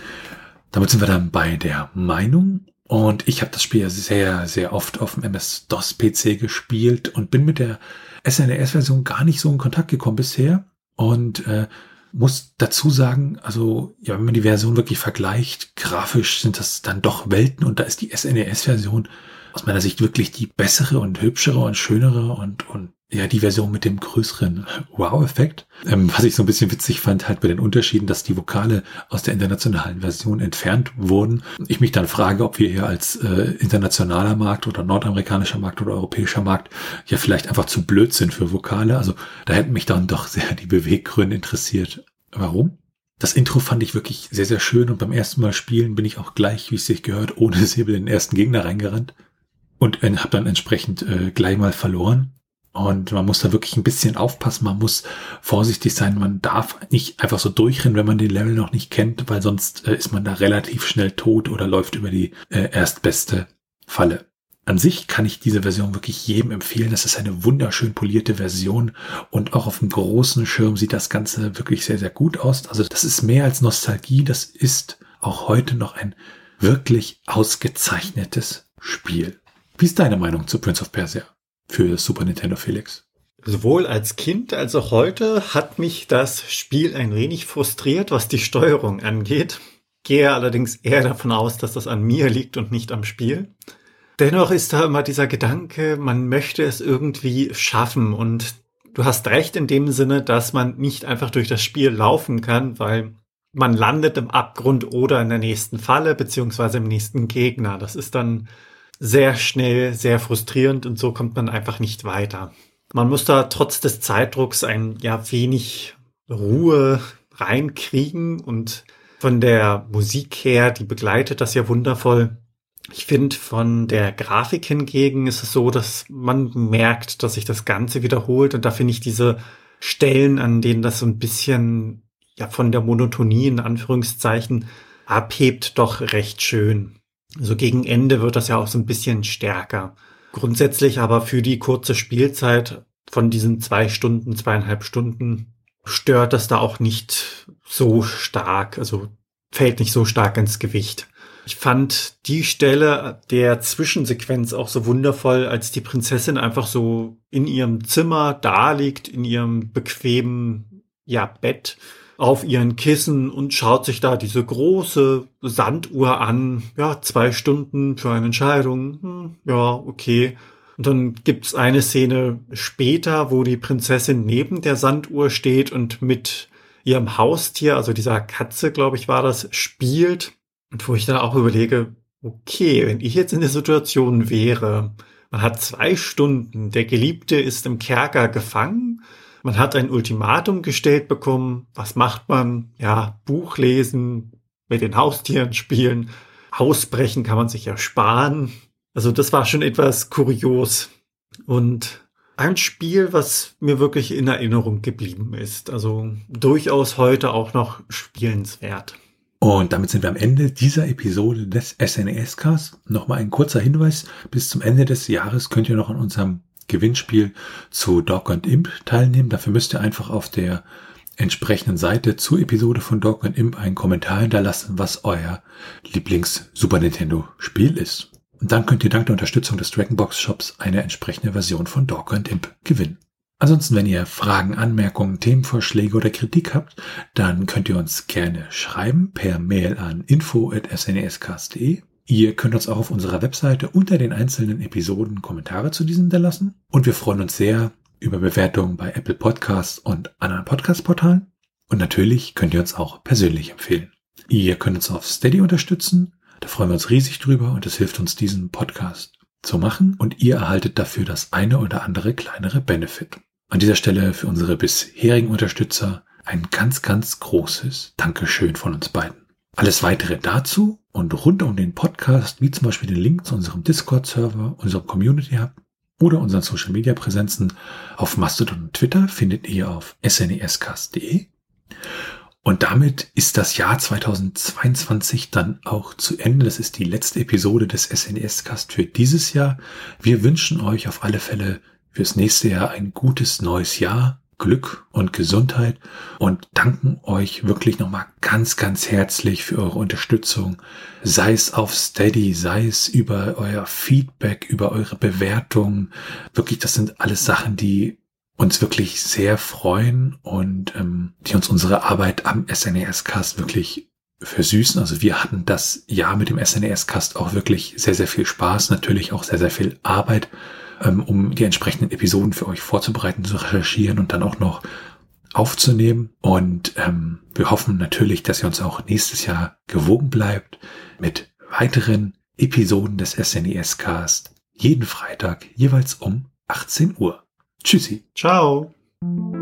Damit sind wir dann bei der Meinung. Und ich habe das Spiel sehr, sehr oft auf dem MS-DOS-PC gespielt und bin mit der SNES-Version gar nicht so in Kontakt gekommen bisher. Und muss dazu sagen, also ja, wenn man die Version wirklich vergleicht, grafisch sind das dann doch Welten und da ist die SNES-Version aus meiner Sicht wirklich die bessere und hübschere und schönere und ja, die Version mit dem größeren Wow-Effekt. Was ich so ein bisschen witzig fand, halt bei den Unterschieden, dass die Vokale aus der internationalen Version entfernt wurden. Ich mich dann frage, ob wir hier als internationaler Markt oder nordamerikanischer Markt oder europäischer Markt ja vielleicht einfach zu blöd sind für Vokale. Also da hätten mich dann doch sehr die Beweggründe interessiert. Warum? Das Intro fand ich wirklich sehr, sehr schön und beim ersten Mal spielen bin ich auch gleich, wie es sich gehört, ohne Säbel in den ersten Gegner reingerannt und habe dann entsprechend gleich mal verloren. Und man muss da wirklich ein bisschen aufpassen, man muss vorsichtig sein, man darf nicht einfach so durchrennen, wenn man den Level noch nicht kennt, weil sonst ist man da relativ schnell tot oder läuft über die erstbeste Falle. An sich kann ich diese Version wirklich jedem empfehlen, das ist eine wunderschön polierte Version und auch auf dem großen Schirm sieht das Ganze wirklich sehr, sehr gut aus. Also das ist mehr als Nostalgie, das ist auch heute noch ein wirklich ausgezeichnetes Spiel. Wie ist deine Meinung zu Prince of Persia für Super Nintendo, Felix? Sowohl als Kind als auch heute hat mich das Spiel ein wenig frustriert, was die Steuerung angeht. Gehe allerdings eher davon aus, dass das an mir liegt und nicht am Spiel. Dennoch ist da immer dieser Gedanke, man möchte es irgendwie schaffen und du hast recht in dem Sinne, dass man nicht einfach durch das Spiel laufen kann, weil man landet im Abgrund oder in der nächsten Falle beziehungsweise im nächsten Gegner. Das ist dann sehr schnell, sehr frustrierend und so kommt man einfach nicht weiter. Man muss da trotz des Zeitdrucks ein wenig Ruhe reinkriegen und von der Musik her, die begleitet das ja wundervoll. Ich finde, von der Grafik hingegen ist es so, dass man merkt, dass sich das Ganze wiederholt und da finde ich diese Stellen, an denen das so ein bisschen von der Monotonie in Anführungszeichen abhebt, doch recht schön. So gegen Ende wird das ja auch so ein bisschen stärker. Grundsätzlich aber für die kurze Spielzeit von diesen 2 Stunden, 2,5 Stunden stört das da auch nicht so stark, also fällt nicht so stark ins Gewicht. Ich fand die Stelle der Zwischensequenz auch so wundervoll, als die Prinzessin einfach so in ihrem Zimmer da liegt, in ihrem bequemen Bett, auf ihren Kissen und schaut sich da diese große Sanduhr an. 2 Stunden für eine Entscheidung. Okay. Und dann gibt's eine Szene später, wo die Prinzessin neben der Sanduhr steht und mit ihrem Haustier, also dieser Katze, glaube ich, war das, spielt. Und wo ich dann auch überlege, okay, wenn ich jetzt in der Situation wäre, man hat 2 Stunden, der Geliebte ist im Kerker gefangen, man hat ein Ultimatum gestellt bekommen. Was macht man? Buch lesen, mit den Haustieren spielen. Ausbrechen kann man sich ja sparen. Also das war schon etwas kurios. Und ein Spiel, was mir wirklich in Erinnerung geblieben ist. Also durchaus heute auch noch spielenswert. Und damit sind wir am Ende dieser Episode des SNES-Casts. Nochmal ein kurzer Hinweis. Bis zum Ende des Jahres könnt ihr noch an unserem Gewinnspiel zu Dog and Imp teilnehmen. Dafür müsst ihr einfach auf der entsprechenden Seite zur Episode von Dog and Imp einen Kommentar hinterlassen, was euer Lieblings-Super Nintendo-Spiel ist. Und dann könnt ihr dank der Unterstützung des Dragonbox Shops eine entsprechende Version von Dog and Imp gewinnen. Ansonsten, wenn ihr Fragen, Anmerkungen, Themenvorschläge oder Kritik habt, dann könnt ihr uns gerne schreiben per Mail an info@snescast.de. Ihr könnt uns auch auf unserer Webseite unter den einzelnen Episoden Kommentare zu diesen hinterlassen. Und wir freuen uns sehr über Bewertungen bei Apple Podcasts und anderen Podcast-Portalen. Und natürlich könnt ihr uns auch persönlich empfehlen. Ihr könnt uns auf Steady unterstützen. Da freuen wir uns riesig drüber und es hilft uns, diesen Podcast zu machen. Und ihr erhaltet dafür das eine oder andere kleinere Benefit. An dieser Stelle für unsere bisherigen Unterstützer ein ganz, ganz großes Dankeschön von uns beiden. Alles weitere dazu und rund um den Podcast, wie zum Beispiel den Link zu unserem Discord-Server, unserem Community-Hub oder unseren Social-Media-Präsenzen auf Mastodon und Twitter, findet ihr auf snescast.de. Und damit ist das Jahr 2022 dann auch zu Ende. Das ist die letzte Episode des SNES-Cast für dieses Jahr. Wir wünschen euch auf alle Fälle fürs nächste Jahr ein gutes neues Jahr, Glück und Gesundheit und danken euch wirklich nochmal ganz, ganz herzlich für eure Unterstützung, sei es auf Steady, sei es über euer Feedback, über eure Bewertungen. Wirklich, das sind alles Sachen, die uns wirklich sehr freuen und die uns unsere Arbeit am SNES-Cast wirklich versüßen. Also wir hatten das Jahr mit dem SNES-Cast auch wirklich sehr, sehr viel Spaß, natürlich auch sehr, sehr viel Arbeit, um die entsprechenden Episoden für euch vorzubereiten, zu recherchieren und dann auch noch aufzunehmen. Und wir hoffen natürlich, dass ihr uns auch nächstes Jahr gewogen bleibt mit weiteren Episoden des SNES-Cast jeden Freitag jeweils um 18 Uhr. Tschüssi. Ciao.